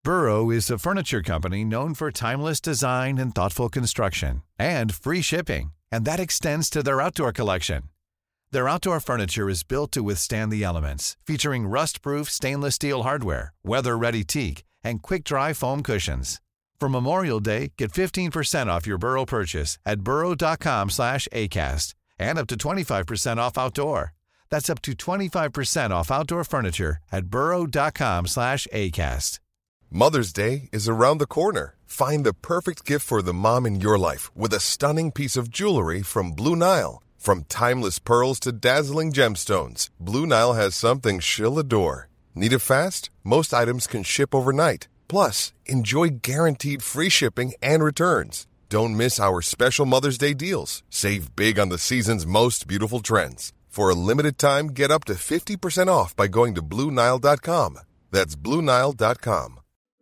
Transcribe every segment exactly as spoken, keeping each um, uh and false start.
Burrow is a furniture company known for timeless design and thoughtful construction, and free shipping, and that extends to their outdoor collection. Their outdoor furniture is built to withstand the elements, featuring rust-proof stainless steel hardware, weather-ready teak, and quick-dry foam cushions. For Memorial Day, get fifteen percent off your Burrow purchase at burrow.com slash ACAST and up to twenty-five percent off outdoor. That's up to twenty-five percent off outdoor furniture at burrow.com slash ACAST. Mother's Day is around the corner. Find the perfect gift for the mom in your life with a stunning piece of jewelry from Blue Nile. From timeless pearls to dazzling gemstones, Blue Nile has something she'll adore. Need it fast? Most items can ship overnight. Plus, enjoy guaranteed free shipping and returns. Don't miss our special Mother's Day deals. Save big on the season's most beautiful trends. For a limited time, get up to fifty percent off by going to Blue Nile dot com. That's Blue Nile dot com.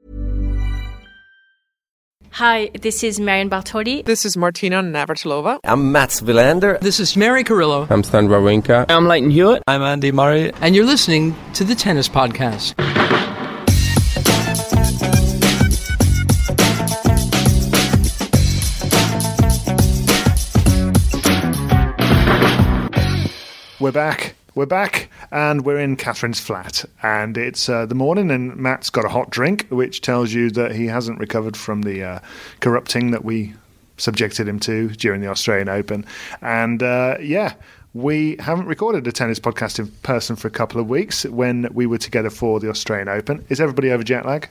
Hi, this is Marion Bartoli. This is Martina Navratilova. I'm Mats Wilander. This is Mary Carrillo. I'm Stan Wawrinka. I'm Leighton Hewitt. I'm Andy Murray. And you're listening to the Tennis Podcast. We're back. We're back, and we're in Catherine's flat, and it's uh, the morning, and Matt's got a hot drink, which tells you that he hasn't recovered from the uh, corrupting that we subjected him to during the Australian Open. And uh, yeah, we haven't recorded a tennis podcast in person for a couple of weeks when we were together for the Australian Open. Is everybody over jet lag?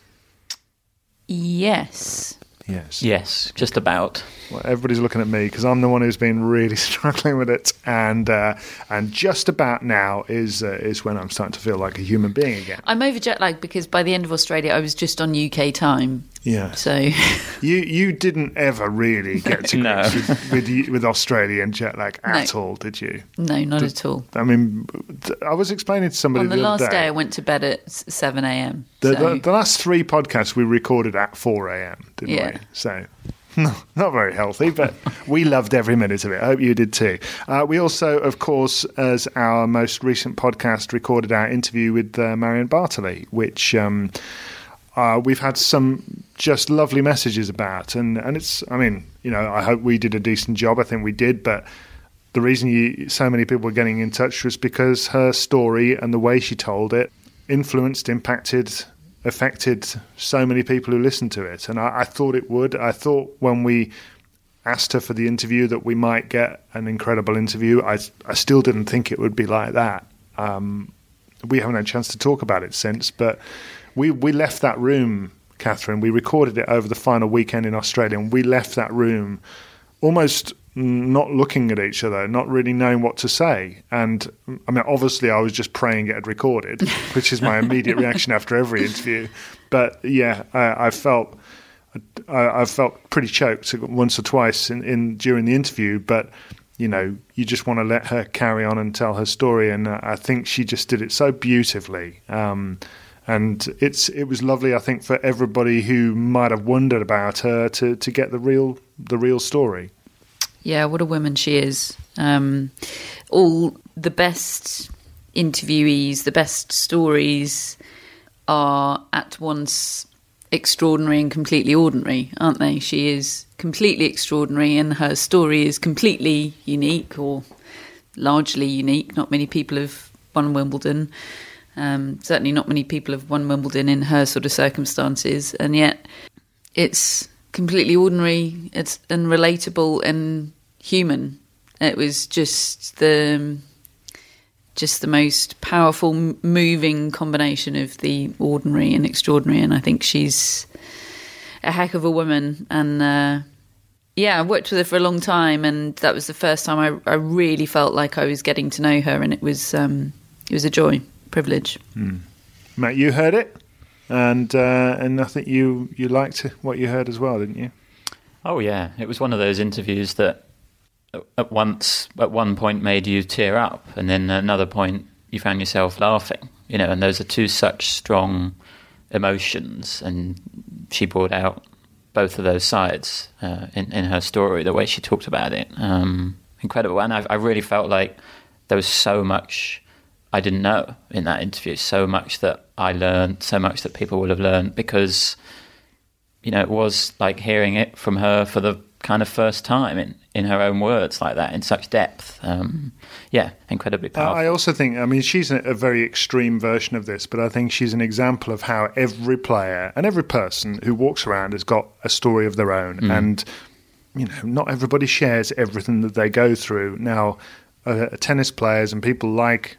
Yes. Yes. Yes, just about. Well, everybody's looking at me because I'm the one who's been really struggling with it, and uh, and just about now is uh, is when I'm starting to feel like a human being again. I'm over jet lag because by the end of Australia, I was just on U K time. Yeah. So you you didn't ever really get to no. grips with, with with Australian jet lag at No. all, did you? No, not Did- at all. I mean, th- I was explaining to somebody On the the last other day, day. I went to bed at s- seven a.m. the, so. the, the last three podcasts we recorded at four a.m. didn't Yeah. we? So. No, not very healthy, but we loved every minute of it. I hope you did too. Uh, we also, of course, as our most recent podcast, recorded our interview with uh, Marion Bartoli, which um, uh, we've had some just lovely messages about. And, and it's, I mean, you know, I hope we did a decent job. I think we did, but the reason you, so many people were getting in touch was because her story and the way she told it influenced, impacted, affected so many people who listened to it. And I, I thought it would. I thought when we asked her for the interview that we might get an incredible interview. I, I still didn't think it would be like that. Um, we haven't had a chance to talk about it since, but we, we left that room, Catherine. We recorded it over the final weekend in Australia, and we left that room almost not looking at each other, not really knowing what to say. And I mean, obviously I was just praying it had recorded, which is my immediate reaction after every interview. But yeah, I, I felt I, I felt pretty choked once or twice in, in during the interview. But you know, you just want to let her carry on and tell her story, and I think she just did it so beautifully. Um, and it's it was lovely, I think, for everybody who might have wondered about her to to get the real the real story. Yeah, what a woman she is. Um, all the best interviewees, the best stories are at once extraordinary and completely ordinary, aren't they? She is completely extraordinary and her story is completely unique, or largely unique. Not many people have won Wimbledon. Um, certainly not many people have won Wimbledon in her sort of circumstances. And yet it's completely ordinary, it's and relatable and human. It was just the just the most powerful, moving combination of the ordinary and extraordinary. And I think she's a heck of a woman. And uh, yeah, I worked with her for a long time, and that was the first time I, I really felt like I was getting to know her, and it was um, it was a joy, privilege. Mm. Matt, you heard it. And uh, and I think you, you liked what you heard as well, didn't you? Oh yeah, it was one of those interviews that at once, at one point, made you tear up, and then at another point you found yourself laughing. You know, and those are two such strong emotions, and she brought out both of those sides uh, in in her story. The way she talked about it, um, incredible. And I, I really felt like there was so much I didn't know in that interview. So much that I learned, so much that people will have learned, because, you know, it was like hearing it from her for the kind of first time in, in her own words like that, in such depth. Um, yeah, incredibly powerful. I also think, I mean, she's a, a very extreme version of this, but I think she's an example of how every player and every person who walks around has got a story of their own. Mm. And, you know, not everybody shares everything that they go through. Now, uh, tennis players and people like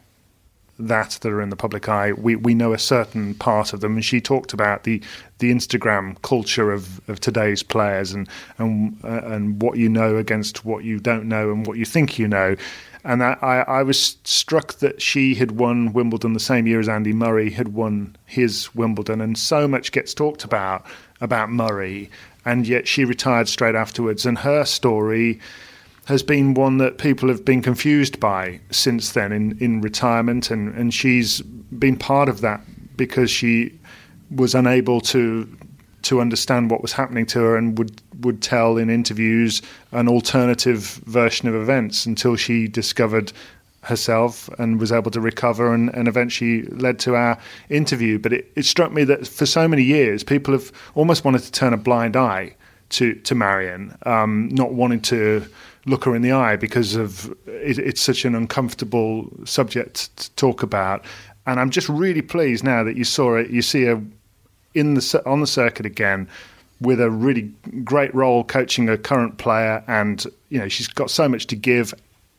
that that are in the public eye, we, we know a certain part of them. And she talked about the the Instagram culture of, of today's players and and uh, and what you know against what you don't know and what you think you know. And I, I, I was struck that she had won Wimbledon the same year as Andy Murray had won his Wimbledon, and so much gets talked about about Murray, and yet she retired straight afterwards. And her story has been one that people have been confused by since then in, in retirement, and, and she's been part of that because she was unable to to understand what was happening to her and would, would tell in interviews an alternative version of events until she discovered herself and was able to recover, and, and eventually led to our interview. But it, it struck me that for so many years people have almost wanted to turn a blind eye to, to Marion, um, not wanting to look her in the eye because of it, it's such an uncomfortable subject to talk about. And I'm just really pleased now that you saw it. You see her in the on the circuit again with a really great role coaching a current player, and you know she's got so much to give.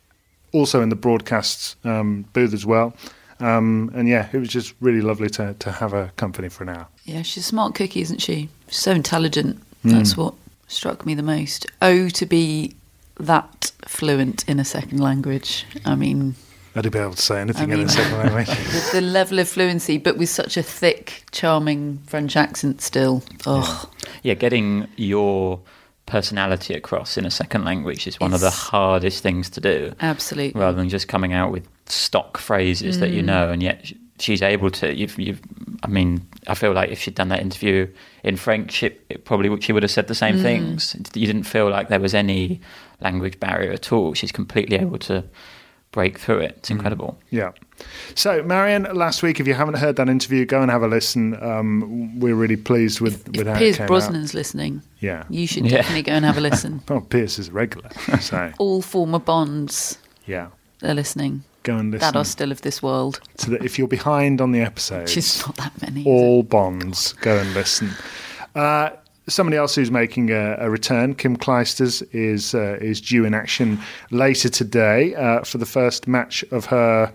Also in the broadcast um, booth as well. Um, and yeah, it was just really lovely to to have her company for an hour. Yeah, she's a smart cookie, isn't she? She's so intelligent. That's mm. what struck me the most. Oh, to be that fluent in a second language. I mean, I'd be able to say anything I mean, in a second language. the, the level of fluency, but with such a thick, charming French accent still. Oh, yeah, yeah getting your personality across in a second language is one it's, of the hardest things to do. Absolutely, rather than just coming out with stock phrases mm. that you know, and yet she's able to. You've, you've. I mean, I feel like if she'd done that interview in French, it, it probably she would have said the same mm. things. You didn't feel like there was any language barrier at all. She's completely able to break through it. It's incredible. Mm. Yeah. So, Marion, last week, if you haven't heard that interview, go and have a listen. Um, we're really pleased with, if, with if how Piers it came Brosnan's out. listening, yeah, you should yeah. definitely go and have a listen. Well, Piers is a regular. So. All former Bonds yeah. they're listening. Go and listen. That are still of this world. So that if you're behind on the episodes, which is not that many, all Bonds, go and listen. Uh, somebody else who's making a, a return, Kim Clijsters, is uh, is due in action later today uh, for the first match of her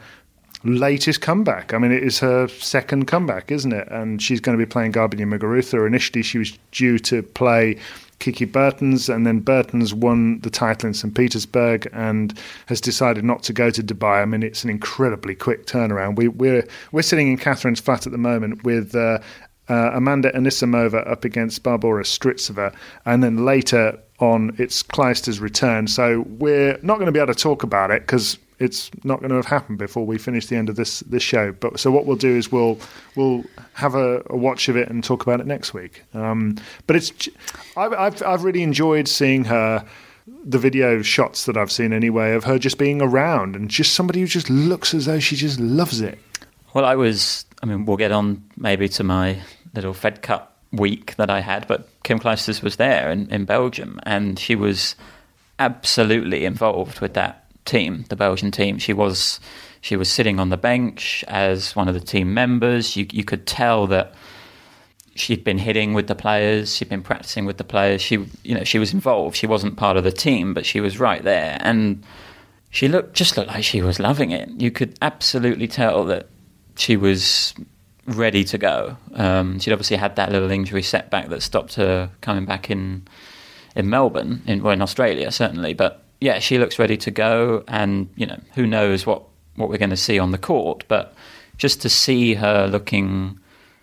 latest comeback. I mean, it is her second comeback, isn't it? And she's going to be playing Garbiñe Muguruza. Initially, she was due to play Kiki Bertens, and then Bertens won the title in Saint Petersburg and has decided not to go to Dubai. I mean, it's an incredibly quick turnaround. We, we're we're sitting in Catherine's flat at the moment with uh, uh, Amanda Anisimova up against Barbora Strycova, and then later on it's Clijsters' return. So we're not going to be able to talk about it because it's not going to have happened before we finish the end of this this show. But so what we'll do is we'll we'll have a, a watch of it and talk about it next week. Um, but it's I've, I've I've really enjoyed seeing her, the video shots that I've seen anyway of her just being around and just somebody who just looks as though she just loves it. Well, I was. I mean, we'll get on maybe to my little Fed Cup week that I had, but Kim Clijsters was there in, in Belgium, and she was absolutely involved with that team, the Belgian team. She was she was sitting on the bench as one of the team members. You you could tell that she'd been hitting with the players, she'd been practicing with the players. She you know she was involved. She wasn't part of the team, but she was right there, and she looked just looked like she was loving it. You could absolutely tell that she was ready to go. Um, she'd obviously had that little injury setback that stopped her coming back in in Melbourne, in, well, in Australia certainly, but yeah, she looks ready to go, and you know, who knows what, what we're going to see on the court, but just to see her looking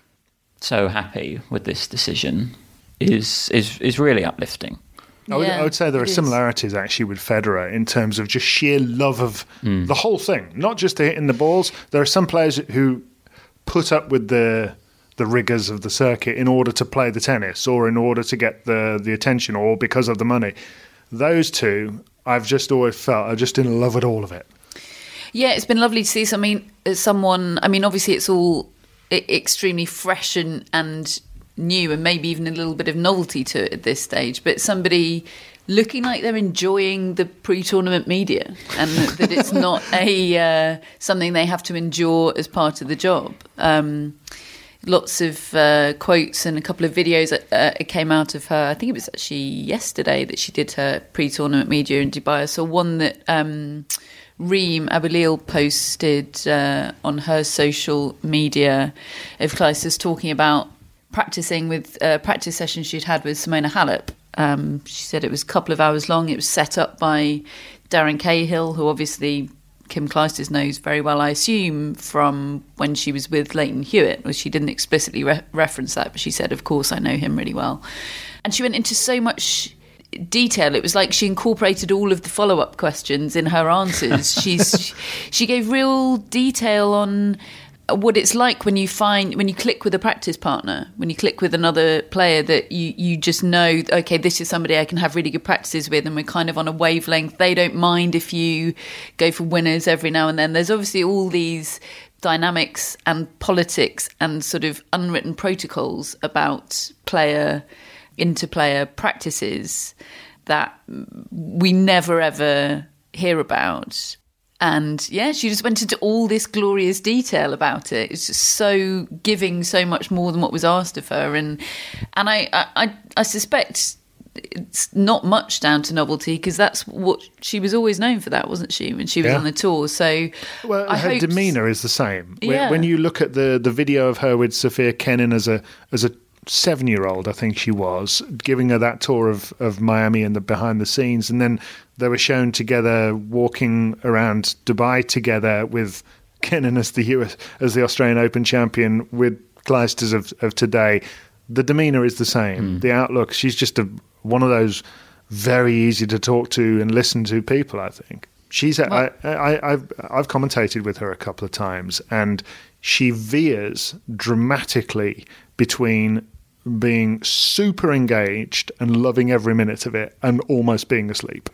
so happy with this decision is is is really uplifting. I would, Yeah, I would say there are it is. similarities actually with Federer in terms of just sheer love of Mm. the whole thing, not just the hitting the balls. There are some players who put up with the the rigours of the circuit in order to play the tennis or in order to get the, the attention or because of the money. Those two, I've just always felt are just in love with all of it. Yeah, it's been lovely to see something, someone, I mean, obviously it's all extremely fresh and, and new, and maybe even a little bit of novelty to it at this stage, but somebody looking like they're enjoying the pre-tournament media, and that, that it's not a uh, something they have to endure as part of the job. Um, lots of uh, quotes and a couple of videos uh, came out of her. I think it was actually yesterday that she did her pre-tournament media in Dubai. I saw one that um, Reem Abuleil posted uh, on her social media of Clijsters talking about practicing with uh, practice sessions she'd had with Simona Halep. Um, she said it was a couple of hours long. It was set up by Darren Cahill, who obviously Kim Clijsters knows very well, I assume, from when she was with Leighton Hewitt. Well, she didn't explicitly re- reference that, but she said, of course, I know him really well. And she went into so much detail. It was like she incorporated all of the follow-up questions in her answers. She's she gave real detail on what it's like when you find when you click with a practice partner, when you click with another player that you you just know, okay, this is somebody I can have really good practices with, and we're kind of on a wavelength. They don't mind if you go for winners every now and then. There's obviously all these dynamics and politics and sort of unwritten protocols about player interplayer practices that we never ever hear about. And yeah, she just went into all this glorious detail about it. It's just so giving so much more than what was asked of her. And and I, I, I suspect it's not much down to novelty, because that's what she was always known for, that, wasn't she, when she was yeah. on the tour? So well, I her hoped... demeanour is the same. Yeah. When, when you look at the, the video of her with Sophia Kenin as a as a seven-year-old, I think she was, giving her that tour of, of Miami and the behind the scenes, and then they were shown together walking around Dubai together with Kenin as the U S as the Australian Open champion, with Clijsters of, of today. The demeanour is the same. Mm. The outlook. She's just a, one of those very easy to talk to and listen to people, I think. She's. A, I, I, I've I've commentated with her a couple of times, and she veers dramatically between being super engaged and loving every minute of it and almost being asleep.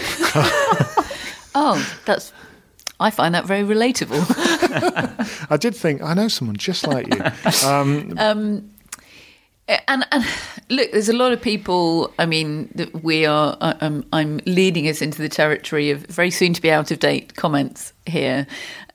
Oh, that's... I find that very relatable. I did think, I know someone just like you. Um, um, and, and look, there's a lot of people, I mean, that we are, I'm, I'm leading us into the territory of very soon to be out of date comments here.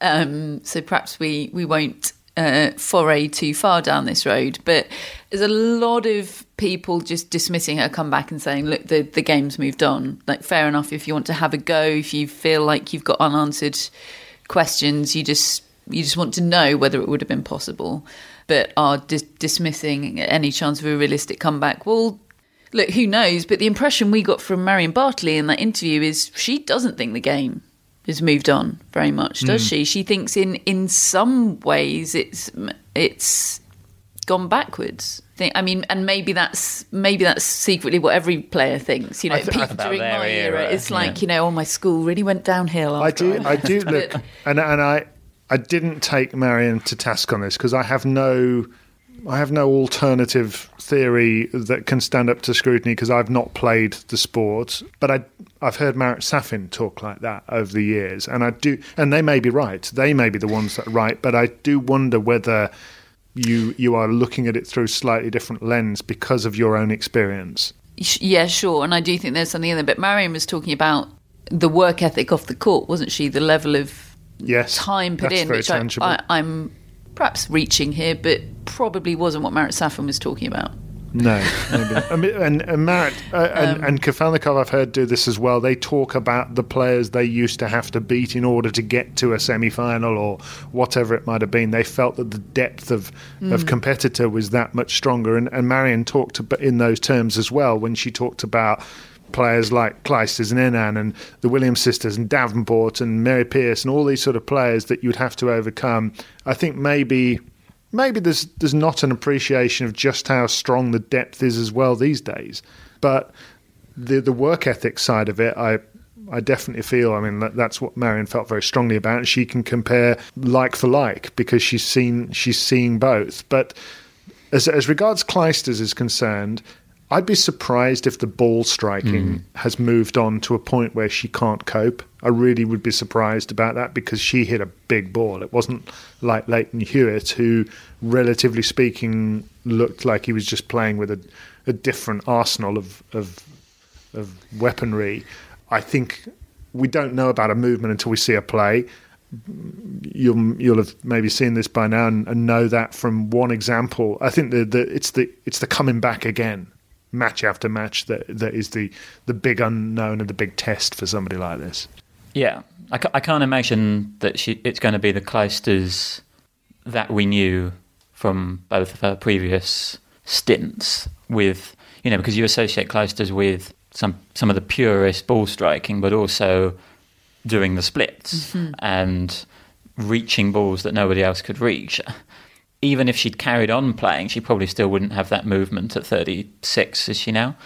Um, so perhaps we, we won't Uh, foray too far down this road, but there's a lot of people just dismissing her comeback and saying, look, the, the game's moved on. Like, fair enough, if you want to have a go, if you feel like you've got unanswered questions, you just you just want to know whether it would have been possible, but are dis- dismissing any chance of a realistic comeback. Well, look, who knows, but the impression we got from Marion Bartley in that interview is she doesn't think the game has moved on very much, does mm. she? She thinks in in some ways it's it's gone backwards. I mean, and maybe that's maybe that's secretly what every player thinks. You know, th- peaked during my era. era. It's like, yeah. you know, oh, my school really went downhill. I do, I, I do look, and and I I didn't take Marion to task on this, because I have no. I have no alternative theory that can stand up to scrutiny, because I've not played the sport. But I, I've heard Marat Safin talk like that over the years, and I do, and they may be right. They may be the ones that are right, but I do wonder whether you you are looking at it through a slightly different lens because of your own experience. Yeah, sure, and I do think there's something in there. But Marion was talking about the work ethic off the court, wasn't she? The level of yes, time put that's in, very which I, tangible. I, I'm. perhaps reaching here, but probably wasn't what Marat Safin was talking about. No, maybe not. I mean, and, and Marat uh, and, Um, and Kafelnikov, I've heard, do this as well. They talk about the players they used to have to beat in order to get to a semi-final or whatever it might have been. They felt that the depth of, mm. of competitor was that much stronger. And, and Marion talked about, in those terms as well, when she talked about players like Clijsters and Inan and the Williams sisters and Davenport and Mary Pierce and all these sort of players that you'd have to overcome. I think maybe maybe there's there's not an appreciation of just how strong the depth is as well these days. But the the work ethic side of it, I I definitely feel, I mean, that, that's what Marion felt very strongly about. She can compare like for like because she's seen she's seeing both. But as as regards Clijsters is concerned, I'd be surprised if the ball striking Mm. has moved on to a point where she can't cope. I really would be surprised about that because she hit a big ball. It wasn't like Leighton Hewitt, who, relatively speaking, looked like he was just playing with a, a different arsenal of, of of weaponry. I think we don't know about a movement until we see a play. You'll you'll have maybe seen this by now and, and know that from one example. I think the, the it's the it's the coming back again, match after match, that that is the the big unknown and the big test for somebody like this. Yeah, I, ca- I can't imagine that she, it's going to be the Clijsters that we knew from both of her previous stints with, you know, because you associate Clijsters with some some of the purest ball striking, but also doing the splits mm-hmm. and reaching balls that nobody else could reach. Even if she'd carried on playing, she probably still wouldn't have that movement at thirty-six, is she now?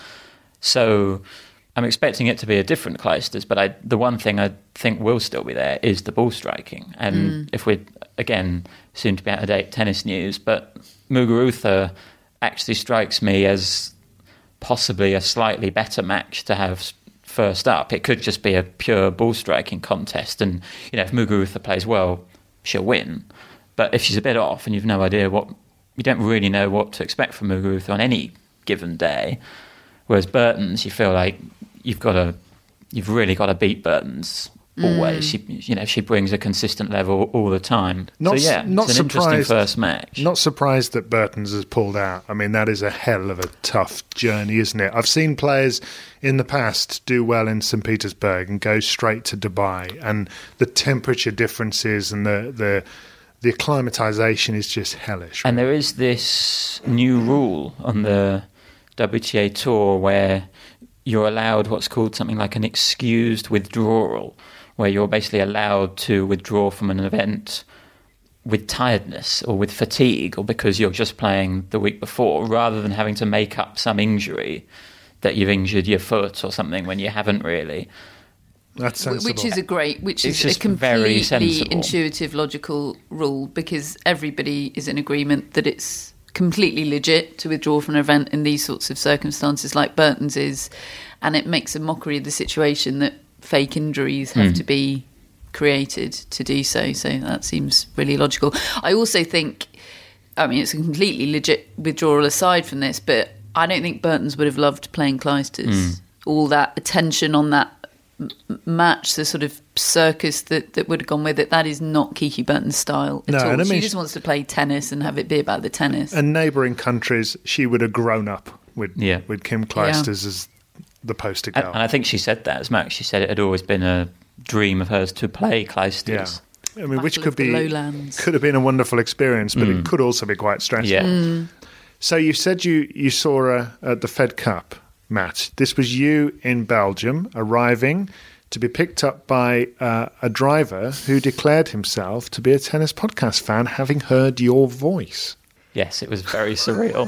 So I'm expecting it to be a different Clijsters, but I, the one thing I think will still be there is the ball striking. And mm. if we're, again, soon to be out of date tennis news, but Muguruza actually strikes me as possibly a slightly better match to have first up. It could just be a pure ball striking contest, and you know, if Muguruza plays well, she'll win. But if she's a bit off and you've no idea what, you don't really know what to expect from Muguruza on any given day. Whereas Bertens, you feel like you've got to, you've really got to beat Bertens always. Mm. She, you know, she brings a consistent level all the time. Not, so yeah, not it's an interesting first match. Not surprised that Bertens has pulled out. I mean, that is a hell of a tough journey, isn't it? I've seen players in the past do well in Saint Petersburg and go straight to Dubai, and the temperature differences and the the the acclimatization is just hellish. Right? And there is this new rule on the W T A Tour where you're allowed what's called something like an excused withdrawal, where you're basically allowed to withdraw from an event with tiredness or with fatigue or because you're just playing the week before, rather than having to make up some injury that you've injured your foot or something when you haven't really. That's sensible. Which is a great, which it's is a completely intuitive, logical rule, because everybody is in agreement that it's completely legit to withdraw from an event in these sorts of circumstances like Bertens is, and it makes a mockery of the situation that fake injuries have mm. to be created to do so. So that seems really logical. I also think, I mean, it's a completely legit withdrawal aside from this, but I don't think Bertens would have loved playing Clijsters. Mm. All that attention on that m- match, the sort of circus that, that would have gone with it, that is not Kiki Bertens' style at no, all. And I she mean, just wants to play tennis and have it be about the tennis. And neighbouring countries, she would have grown up with yeah. with Kim Clijsters yeah. as the poster girl. And, and I think she said that as Max. She said it had always been a dream of hers to play Clijsters. Yeah. I mean, Battle which could be Lowlands. could have been a wonderful experience, but mm. it could also be quite stressful. Yeah. Mm. So you said you, you saw her at the Fed Cup, Matt. This was you in Belgium, arriving to be picked up by uh, a driver who declared himself to be a tennis podcast fan, having heard your voice. Yes, it was very surreal.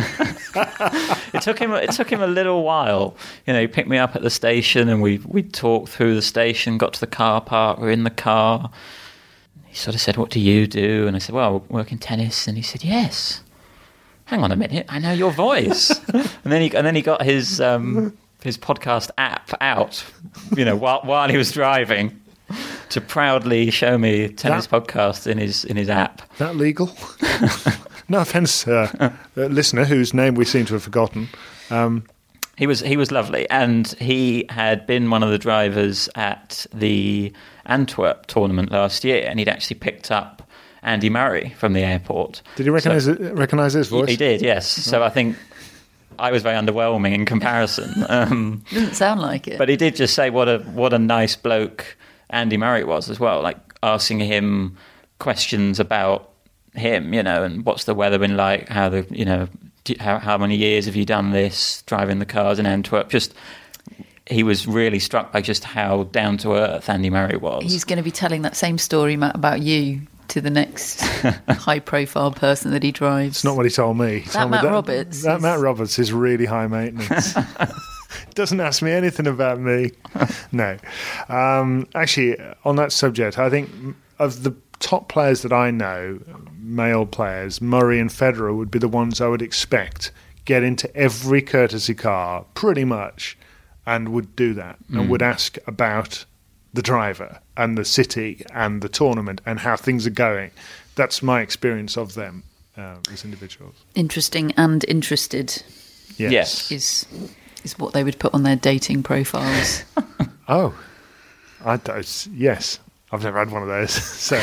it took him. It took him a little while. You know, he picked me up at the station, and we we talked through the station. Got to the car park. We're in the car. He sort of said, "What do you do?" And I said, "Well, I work in tennis." And he said, "Yes." Hang on a minute, I know your voice. and then he and then he got his um, his podcast app out. You know, while while he was driving, to proudly show me tennis that, podcast in his in his app. That legal? No offence, uh, uh, listener, whose name we seem to have forgotten. Um, he was he was lovely, and he had been one of the drivers at the Antwerp tournament last year, and he'd actually picked up Andy Murray from the airport. Did he recognise so, recognise his voice? He, he did, yes. Oh. So I think I was very underwhelming in comparison. Um, Didn't sound like it. But he did just say what a what a nice bloke Andy Murray was as well, like asking him questions about him, you know, and what's the weather been like, how the, you know, how how many years have you done this, driving the cars in Antwerp. Just, he was really struck by just how down to earth Andy Murray was. He's going to be telling that same story, Matt, about you to the next high profile person that he drives. It's not what he told me. He that told Matt me that, Roberts that is... Matt Roberts is really high maintenance. Doesn't ask me anything about me. No. Um, actually, on that subject, I think of the top players that I know, male players, Murray and Federer would be the ones I would expect get into every courtesy car, pretty much, and would do that, mm. and would ask about the driver and the city and the tournament and how things are going. That's my experience of them uh, as individuals. Interesting and interested. Yes. yes. Is is what they would put on their dating profiles. Oh, I don't, yes. I've never had one of those, so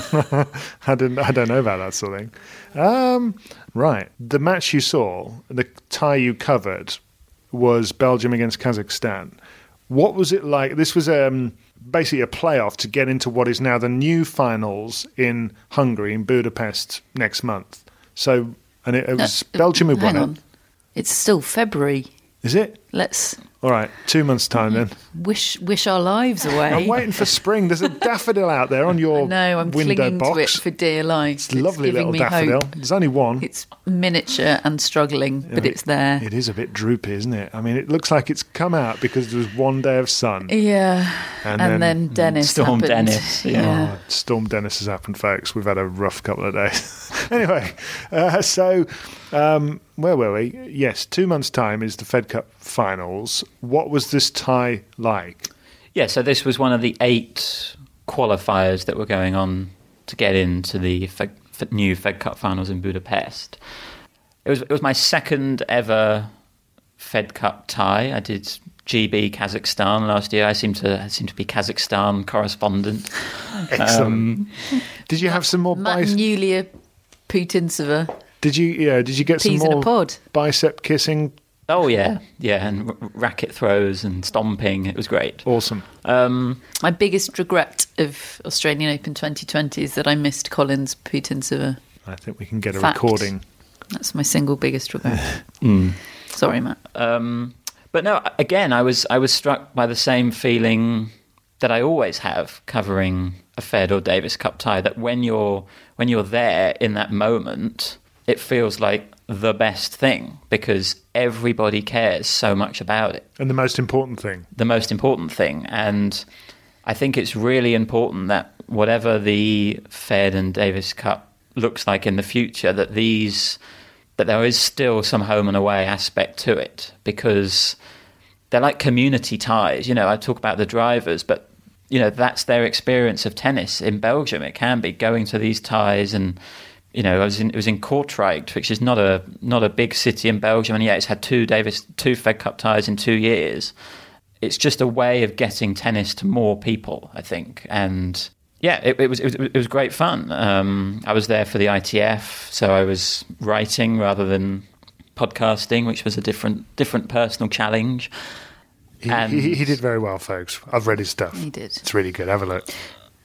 I didn't. I don't know about that sort of thing. Um, right, the match you saw, the tie you covered, was Belgium against Kazakhstan. What was it like? This was um, basically a playoff to get into what is now the new finals in Hungary, in Budapest, next month. So, and it, it was uh, Belgium who won on. it. It's still February. Is it? Let's. All right, two months' time then. Wish wish our lives away. I'm waiting for spring. There's a daffodil out there on your no, I'm window clinging box. to it for dear life. It's a lovely little daffodil. Hope. There's only one. It's miniature and struggling, yeah, but it's there. It is a bit droopy, isn't it? I mean, it looks like it's come out because there was one day of sun. Yeah, and, and then, then Dennis Storm happened. Dennis. Yeah. yeah. Oh, Storm Dennis has happened, folks. We've had a rough couple of days. Anyway, uh, so um, where were we? Yes, two months' time is the Fed Cup finals. What was this tie like? Yeah, so this was one of the eight qualifiers that were going on to get into the Fed, new Fed Cup finals in Budapest. It was it was my second ever Fed Cup tie. I did G B Kazakhstan last year. I seem to I seem to be Kazakhstan correspondent. Excellent. Um, did you have some more Matt and Yulia Putintseva. Did you yeah? Did you get Peas some in more a pod. bicep kissing? Oh yeah, yeah, and r- racket throws and stomping. It was great. Awesome. Um, My biggest regret of Australian Open twenty twenty is that I missed Collins Putintseva. I think we can get a Fact. recording. That's my single biggest regret. mm. Sorry, Matt. Um, but no, again, I was I was struck by the same feeling that I always have covering a Fed or Davis Cup tie. That when you're when you're there in that moment, it feels like the best thing because everybody cares so much about it. And the most important thing. The most important thing. And I think it's really important that whatever the Fed and Davis Cup looks like in the future, that these that there is still some home and away aspect to it because they're like community ties. You know, I talk about the drivers, but you know, that's their experience of tennis in Belgium. It can be going to these ties and you know, I was in, it was in Kortrijk, which is not a not a big city in Belgium, and yeah, it's had two Davis two Fed Cup ties in two years. It's just a way of getting tennis to more people, I think, and yeah, it, it was it was it was great fun. Um, I was there for the I T F, so I was writing rather than podcasting, which was a different different personal challenge. He, and he, he did very well, folks. I've read his stuff. He did. It's really good. Have a look.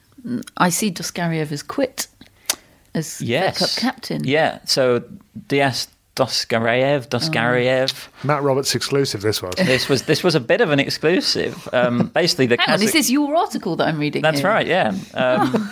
I see Doskariev has quit as yes. Fed Cup captain. Yeah, so Diaz Doskariev, Doskariev. Oh. Matt Roberts exclusive, this was. This was this was a bit of an exclusive. Um, basically, the Hang Kazakh- on, is this your article that I'm reading? That's here? right, yeah. Um,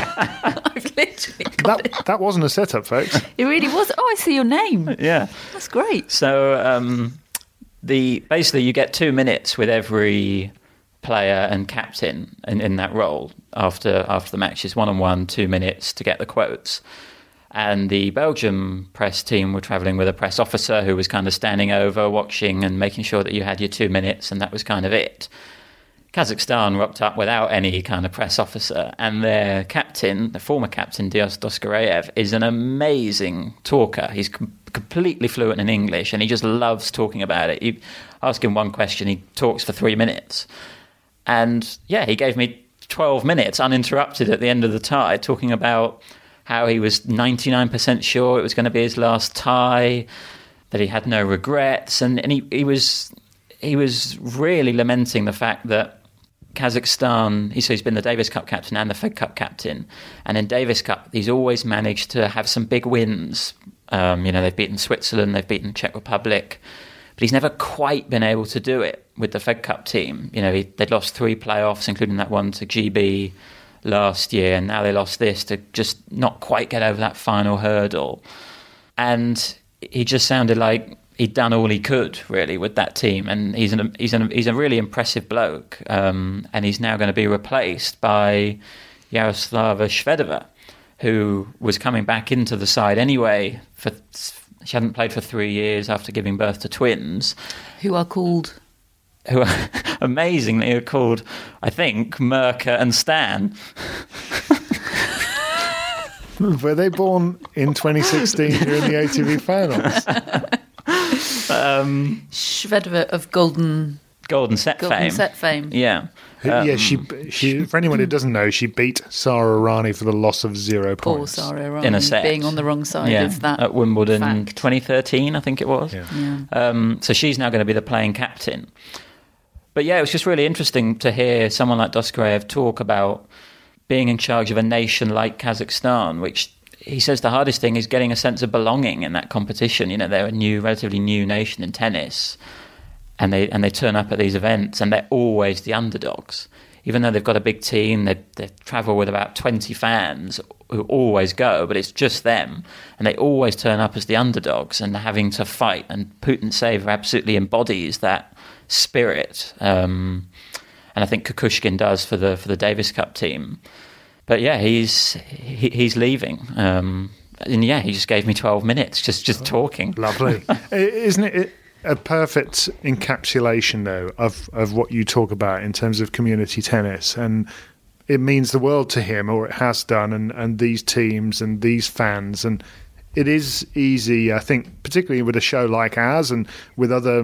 I've literally got That, it. that wasn't a setup, folks. It really was. Oh, I see your name. yeah. That's great. So um, the basically you get two minutes with every player and captain in, in that role after after the matches, one on one, two minutes to get the quotes. And the Belgium press team were travelling with a press officer who was kind of standing over, watching and making sure that you had your two minutes, and that was kind of it. Kazakhstan rocked up without any kind of press officer, and their captain, the former captain, Diaz Doskariev, is an amazing talker. He's com- completely fluent in English, and he just loves talking about it. You ask him one question, he talks for three minutes. And yeah, he gave me twelve minutes uninterrupted at the end of the tie, talking about how he was ninety-nine percent sure it was going to be his last tie, that he had no regrets, and, and he, he was he was really lamenting the fact that Kazakhstan, he, so he's been the Davis Cup captain and the Fed Cup captain, and in Davis Cup he's always managed to have some big wins. Um, you know, they've beaten Switzerland, they've beaten Czech Republic, but he's never quite been able to do it with the Fed Cup team. You know, he, they'd lost three playoffs, including that one to G B last year, and now they lost this to just not quite get over that final hurdle. And he just sounded like he'd done all he could, really, with that team. And he's an, he's an, he's a really impressive bloke. Um, and he's now going to be replaced by Yaroslava Shvedova, who was coming back into the side anyway for she hadn't played for three years after giving birth to twins, Who are called... who are amazingly are called, I think, Mirka and Stan. Were they born in twenty sixteen during the A T V finals? Um, Shvedova of Golden... Golden Set Golden fame. Set fame. Yeah. yeah, she, she. For anyone who doesn't know, she beat Sara Errani for the loss of zero Poor points. Sara Errani In a set. being on the wrong side yeah, of that at Wimbledon fact. twenty thirteen, I think it was. Yeah. Yeah. Um, so she's now going to be the playing captain. But yeah, it was just really interesting to hear someone like Doskarev talk about being in charge of a nation like Kazakhstan, which he says the hardest thing is getting a sense of belonging in that competition. You know, they're a new, relatively new nation in tennis, and they and they turn up at these events, and they're always the underdogs. Even though they've got a big team, they, they travel with about twenty fans who always go, but it's just them. And they always turn up as the underdogs and having to fight. And Putintseva absolutely embodies that spirit. Um, and I think Kukushkin does for the for the Davis Cup team. But yeah, he's he, he's leaving. Um, and yeah, he just gave me twelve minutes just, just talking. Lovely. Isn't it a perfect encapsulation, though, of, of what you talk about in terms of community tennis? And it means the world to him, or it has done, and, and these teams and these fans. And it is easy, I think, particularly with a show like ours and with other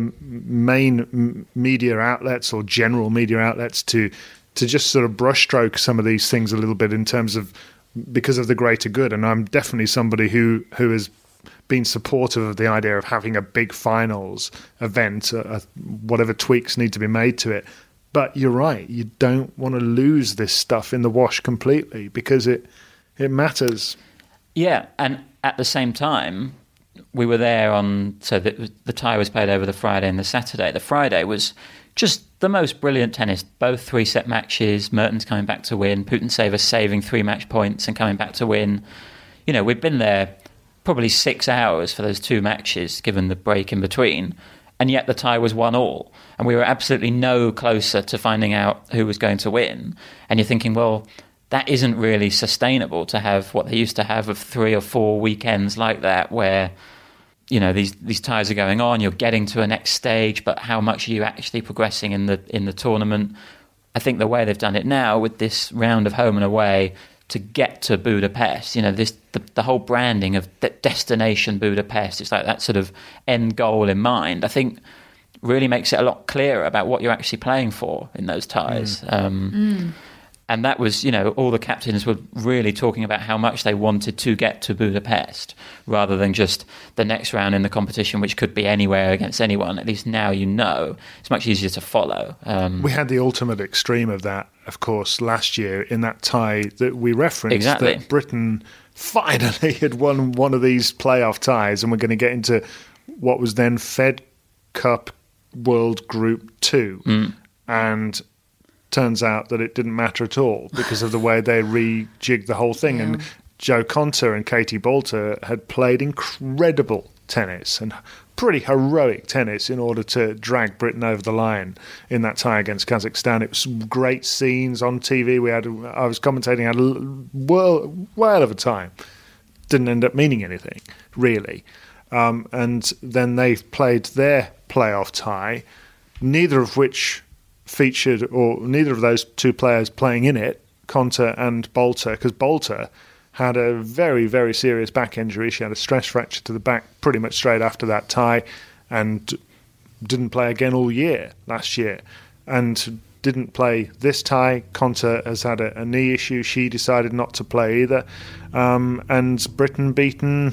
main media outlets or general media outlets, to to just sort of brushstroke some of these things a little bit in terms of because of the greater good. And I'm definitely somebody who, who has been supportive of the idea of having a big finals event, uh, whatever tweaks need to be made to it. But you're right, you don't want to lose this stuff in the wash completely because it it matters. Yeah, and at the same time, we were there on, so the, the tie was played over the Friday and the Saturday. The Friday was just the most brilliant tennis, both three-set matches, Mertens coming back to win, Putintseva saving three match points and coming back to win. You know, we'd been there probably six hours for those two matches, given the break in between, and yet the tie was one all. And we were absolutely no closer to finding out who was going to win. And you're thinking, well, that isn't really sustainable to have what they used to have of three or four weekends like that, where, you know, these these ties are going on, you're getting to a next stage, but how much are you actually progressing in the in the tournament? I think the way they've done it now with this round of home and away to get to Budapest, you know, this the, the whole branding of de- destination Budapest, it's like that sort of end goal in mind, I think really makes it a lot clearer about what you're actually playing for in those ties. Mm. Um, mm. And that was, you know, all the captains were really talking about how much they wanted to get to Budapest rather than just the next round in the competition, which could be anywhere against anyone. At least now you know. It's much easier to follow. Um, we had the ultimate extreme of that, of course, last year in that tie that we referenced. Exactly. That Britain finally had won one of these playoff ties, and we're going to get into what was then Fed Cup World Group two. Mm. And turns out that it didn't matter at all because of the way they rejigged the whole thing. Yeah. And Jo Konta and Katie Boulter had played incredible tennis and pretty heroic tennis in order to drag Britain over the line in that tie against Kazakhstan. It was great scenes on T V. We had, I was commentating, had a well, well of a time. Didn't end up meaning anything, really. Um, and then they played their playoff tie, neither of which featured, or neither of those two players playing in it, Konta and Boulter, because Boulter had a very, very serious back injury. She had a stress fracture to the back pretty much straight after that tie and didn't play again all year last year and didn't play this tie. Konta has had a, a knee issue. She decided not to play either. Um, and Britain beaten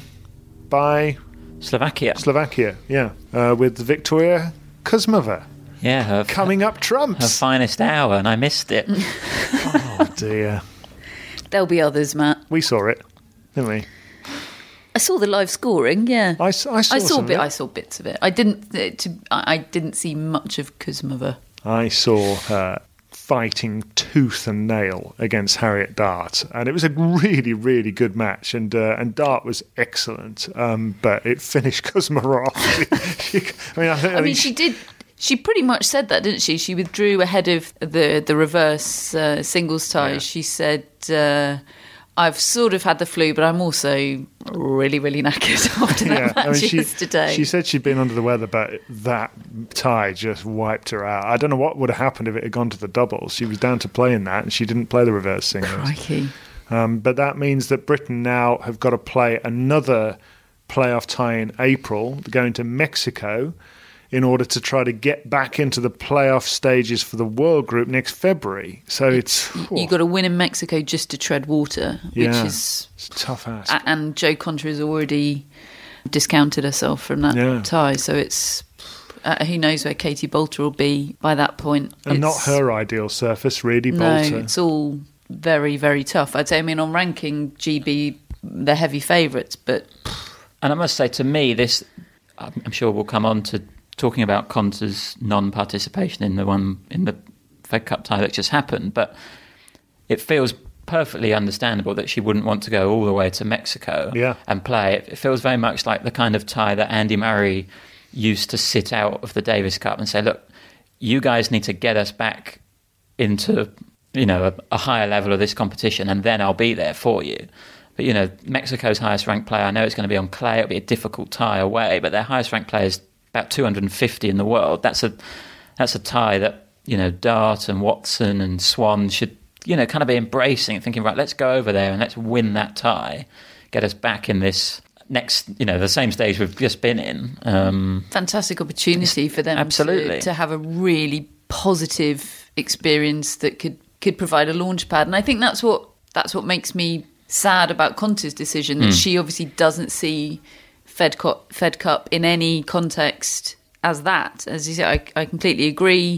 by Slovakia. Slovakia, yeah, uh, with Victoria Kuzmova. Yeah, her, coming up trumps. Her finest hour, and I missed it. Oh, dear. There'll be others, Matt. We saw it, didn't we? I saw the live scoring, yeah. I, I saw, I saw, some bit, of it. I saw bits of it. I didn't uh, to, I didn't see much of Kuzmova. I saw her fighting tooth and nail against Harriet Dart, and it was a really, really good match, and uh, and Dart was excellent, um, but it finished Kuzmova off. she, she, I mean, I, I, I mean, she did... She pretty much said that, didn't she? She withdrew ahead of the the reverse uh, singles tie. Yeah. She said, uh, I've sort of had the flu, but I'm also really, really knackered after that Yeah, match I mean, she, yesterday. she said she'd been under the weather, but that tie just wiped her out. I don't know what would have happened if it had gone to the doubles. She was down to play in that, and she didn't play the reverse singles. Crikey. Um, but that means that Britain now have got to play another playoff tie in April, going to Mexico, in order to try to get back into the playoff stages for the World Group next February. So it's... You've got to win in Mexico just to tread water, which Yeah, is... it's a tough ask. a- And Jo Contra has already discounted herself from that Yeah. tie, so it's... Uh, who knows where Katie Bolter will be by that point. And not It's- her ideal surface, really, No, Bolter. it's all very, very tough. I'd say, I mean, on ranking, G B, they're heavy favourites, but... And I must say, to me, this, I'm I'm sure we'll come on to talking about Conta's non-participation in the one in the Fed Cup tie that just happened, but it feels perfectly understandable that she wouldn't want to go all the way to Mexico Yeah. and play. It, it feels very much like the kind of tie that Andy Murray used to sit out of the Davis Cup and say, look, you guys need to get us back into, you know, a, a higher level of this competition, and then I'll be there for you. But, you know, Mexico's highest ranked player, I know it's going to be on clay, it'll be a difficult tie away, but their highest ranked player is about two hundred fifty in the world. That's a that's a tie that, you know, Dart and Watson and Swan should, you know, kind of be embracing, thinking, right, let's go over there and let's win that tie, get us back in this next, you know, the same stage we've just been in. Um, Fantastic opportunity for them Absolutely. to, to have a really positive experience that could, could provide a launch pad. And I think that's what that's what makes me sad about Conta's decision, that Mm. she obviously doesn't see Fed Cup, Fed Cup in any context as that. As you said, I, I completely agree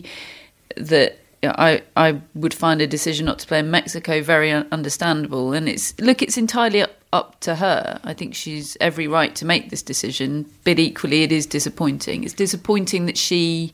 that I I would find a decision not to play in Mexico very un- understandable. And it's look, it's entirely up, up to her. I think she's every right to make this decision, but equally it is disappointing. It's disappointing that she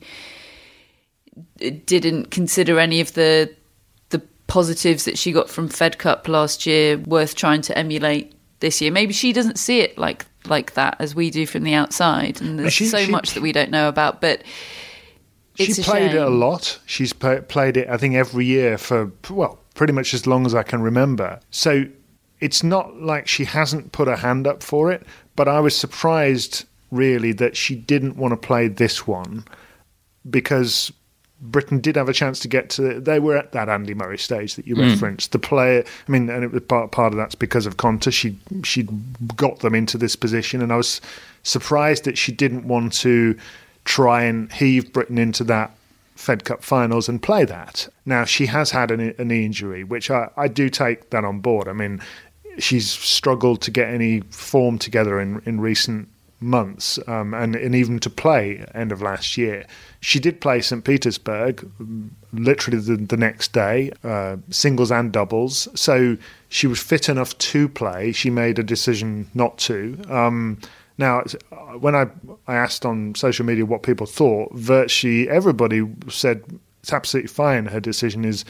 didn't consider any of the the positives that she got from Fed Cup last year worth trying to emulate this year. Maybe she doesn't see it like like that as we do from the outside, and there's She- so she- much that we don't know about. But it's she a played shame. it a lot. She's pa- played it, I think, every year for, well, pretty much as long as I can remember. So it's not like she hasn't put her hand up for it, but I was surprised, really, that she didn't want to play this one, because Britain did have a chance to get to... They were at that Andy Murray stage that you Mm. referenced. The player... I mean, and it was part, part of that's because of Conta. She, she'd got them into this position, and I was surprised that she didn't want to try and heave Britain into that Fed Cup finals and play that. Now, she has had an, a knee injury, which I, I do take that on board. I mean, she's struggled to get any form together in, in recent months, um, and, and even to play end of last year. She did play Saint Petersburg literally the, the next day, uh, singles and doubles. So she was fit enough to play. She made a decision not to. Um, now, when I, I asked on social media what people thought, virtually everybody said it's absolutely fine. Her decision is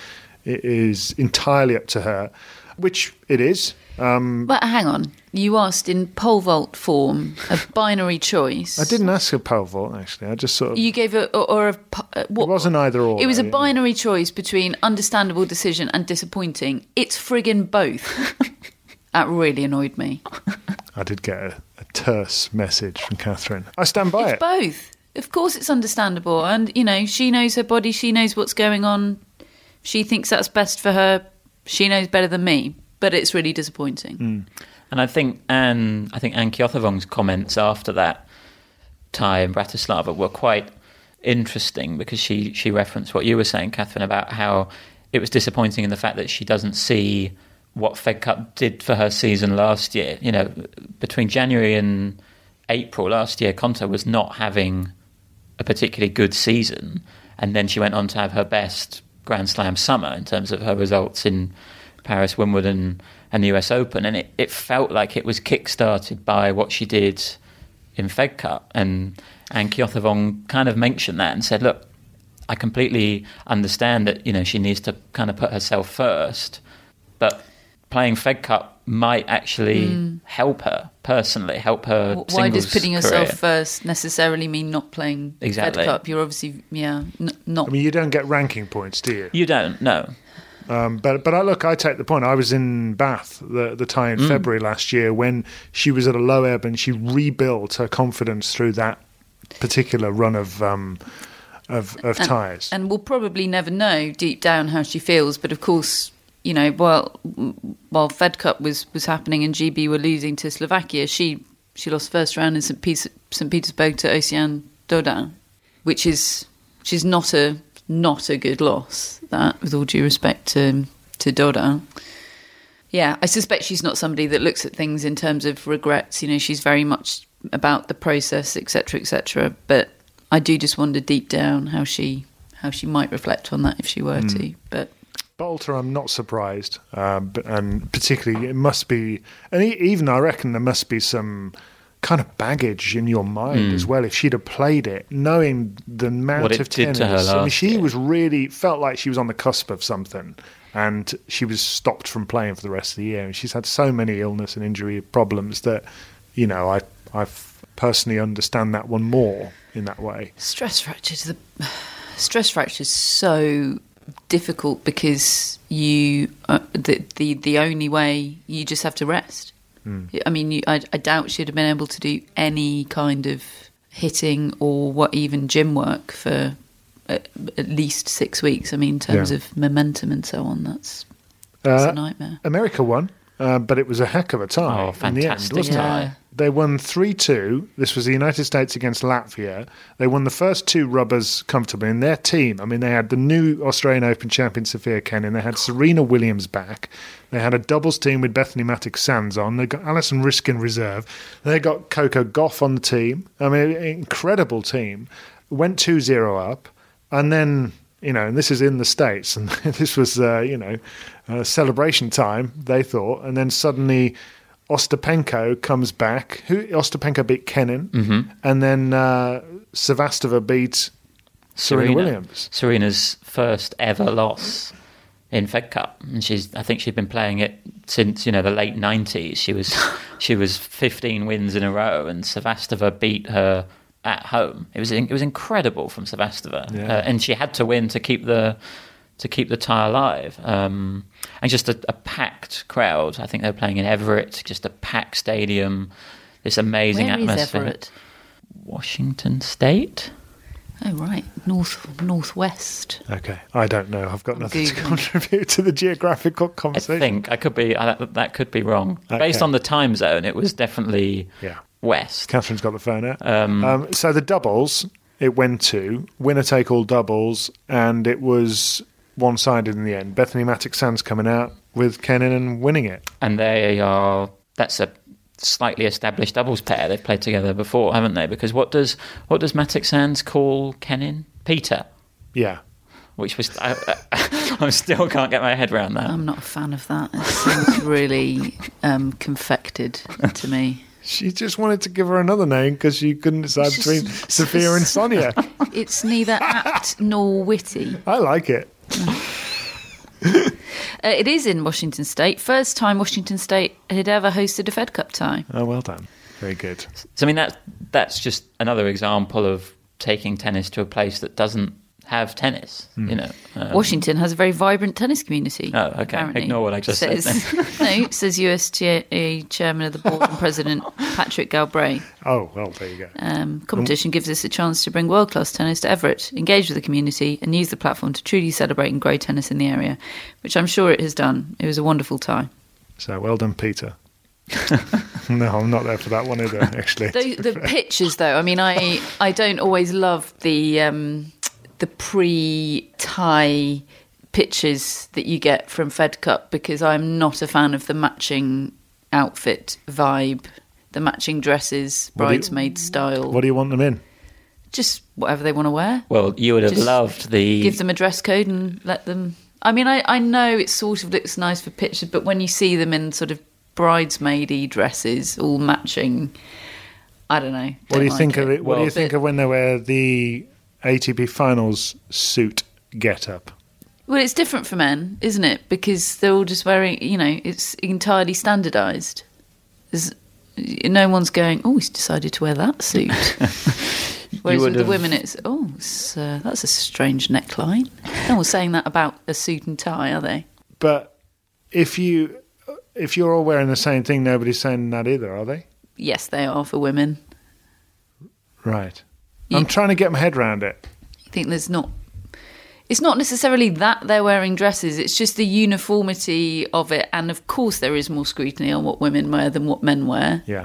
is entirely up to her, which it is. Um, But hang on, you asked in pole vault form a binary choice. I didn't ask a pole vault, actually. I just sort of... You gave a or, or a pu- uh, what? It wasn't either or. It was a though, yeah. binary choice between understandable decision and disappointing. It's friggin' both. That really annoyed me. I did get a, a terse message from Catherine. I stand by It's it. both. Of course it's understandable. And, you know, she knows her body. She knows what's going on. She thinks that's best for her. She knows better than me. But it's really disappointing. Mm. And I think Anne, I think Anne Kjothavong's comments after that tie in Bratislava were quite interesting, because she, she referenced what you were saying, Catherine, about how it was disappointing in the fact that she doesn't see what Fed Cup did for her season last year. You know, between January and April last year, Conta was not having a particularly good season, and then she went on to have her best Grand Slam summer in terms of her results in Paris, Wimbledon and the U S Open, and it, it felt like it was kick-started by what she did in Fed Cup. And Anne Kjothavong kind of mentioned that and said, look, I completely understand that, you know, she needs to kind of put herself first, but playing Fed Cup might actually mm. help her personally, help her Why singles does putting yourself career. first necessarily mean not playing Exactly. Fed Cup? You're obviously, yeah, n- not... I mean, you don't get ranking points, do you? You don't, no. Um, but but I, look, I take the point. I was in Bath the the tie in Mm. February last year when she was at a low ebb and she rebuilt her confidence through that particular run of um, of, of and, tyres. And we'll probably never know deep down how she feels. But of course, you know, while while Fed Cup was, was happening and G B were losing to Slovakia, she she lost first round in Saint Saint Petersburg to Oceane Dodin, which is she's not a not a good loss. That, with all due respect to to Dodin. Yeah, I suspect she's not somebody that looks at things in terms of regrets. You know, she's very much about the process, et cetera, et cetera. But I do just wonder deep down how she how she might reflect on that if she were mm. to. But Boulter, I'm not surprised, um, but, and particularly it must be, and even I reckon there must be some kind of baggage in your mind mm. as well. If she'd have played it, knowing the amount what it of did tennis, to her last I mean, she year. was really felt like she was on the cusp of something. And she was stopped from playing for the rest of the year. And she's had so many illness and injury problems that, you know, I I personally understand that one more in that way. Stress fractures, the stress fractures, so difficult because you uh, the, the the only way you just have to rest. Mm. I mean, you, I, I doubt she'd have been able to do any kind of hitting or what even gym work for at, at least six weeks. I mean, in terms yeah. of momentum and so on, that's, that's uh, a nightmare. America won, uh, but it was a heck of a tie Oh, in the end, fantastic wasn't tie. it? They won three two. This was the United States against Latvia. They won the first two rubbers comfortably. And their team, I mean, they had the new Australian Open champion, Sophia Kenin. They had Serena Williams back. They had a doubles team with Bethany Mattek-Sands on. They got Alison Risk in reserve. They got Coco Gauff on the team. I mean, incredible team. Went two zero up. And then, you know, and this is in the States. And this was, uh, you know, uh, celebration time, they thought. And then suddenly Ostapenko comes back. Who Ostapenko beat Kenin, mm-hmm. and then uh, Sevastova beat Serena, Serena Williams. Serena's first ever loss in Fed Cup, and she's I think she'd been playing it since you know the late nineties. She was she was fifteen wins in a row, and Sevastova beat her at home. It was it was incredible from Sevastova, yeah. uh, and she had to win to keep the. to keep the tie alive. Um, and just a, a packed crowd. I think they were playing in Everett, just a packed stadium, this amazing Where atmosphere. Where is Everett? Washington State? Oh, right. North, northwest. Okay, I don't know. I've got I'm nothing to Googling. contribute to the geographical I conversation. think. I could be, I, that could be wrong. Okay. Based on the time zone, it was definitely Yeah. west. Catherine's got the phone out. Um, Um, so the doubles, it went to winner-take-all doubles, and it was one-sided in the end. Bethany Mattek-Sands coming out with Kenin and winning it. and they are, that's a slightly established doubles pair. They've played together before, haven't they? Because what does what does Mattek-Sands call Kenin? Peter. Yeah. Which was, I, I, I still can't get my head around that. I'm not a fan of that. It seems really um, confected to me. She just wanted to give her another name because she couldn't decide between Sophia and Sonia. It's neither apt nor witty. I like it. Uh, it is in Washington State. First time Washington State had ever hosted a Fed Cup tie. Oh, well done. Very good. So, I mean, that, that's just another example of taking tennis to a place that doesn't have tennis, Mm. you know. Um, Washington has a very vibrant tennis community. Oh, okay. apparently. Ignore what I just says, said No, says U S T A Chairman of the Board and President Patrick Galbraith. Oh, well, there you go. Um, competition gives us a chance to bring world-class tennis to Everett, engage with the community and use the platform to truly celebrate and grow tennis in the area, which I'm sure it has done. It was a wonderful tie. So, well done, Peter. No, I'm not there for that one either, actually. The, the pictures, though, I mean, I, I don't always love the... Um, the pre-tie pictures that you get from Fed Cup because I'm not a fan of the matching outfit vibe, the matching dresses, What do you- bridesmaid style. What do you want them in? Just whatever they want to wear. Well, you would have Just loved the... Give them a dress code and let them... I mean, I, I know it sort of looks nice for pictures, but when you see them in sort of bridesmaidy dresses, all matching, I don't know. What do you don't think like of it? What do Well, you think but- of when they wear the A T P Finals suit get-up? Well, it's different for men, isn't it? Because they're all just wearing, you know, it's entirely standardised. There's, no one's going, oh, he's decided to wear that suit. Whereas with the would've- women, it's, oh, it's, uh, that's a strange neckline. No one's saying that about a suit and tie, are they? But if you if you're all wearing the same thing, nobody's saying that either, are they? Yes, they are for women. Right. You- I'm trying to get my head around it. I think there's not... It's not necessarily that they're wearing dresses, it's just the uniformity of it. And of course there is more scrutiny on what women wear than what men wear. Yeah.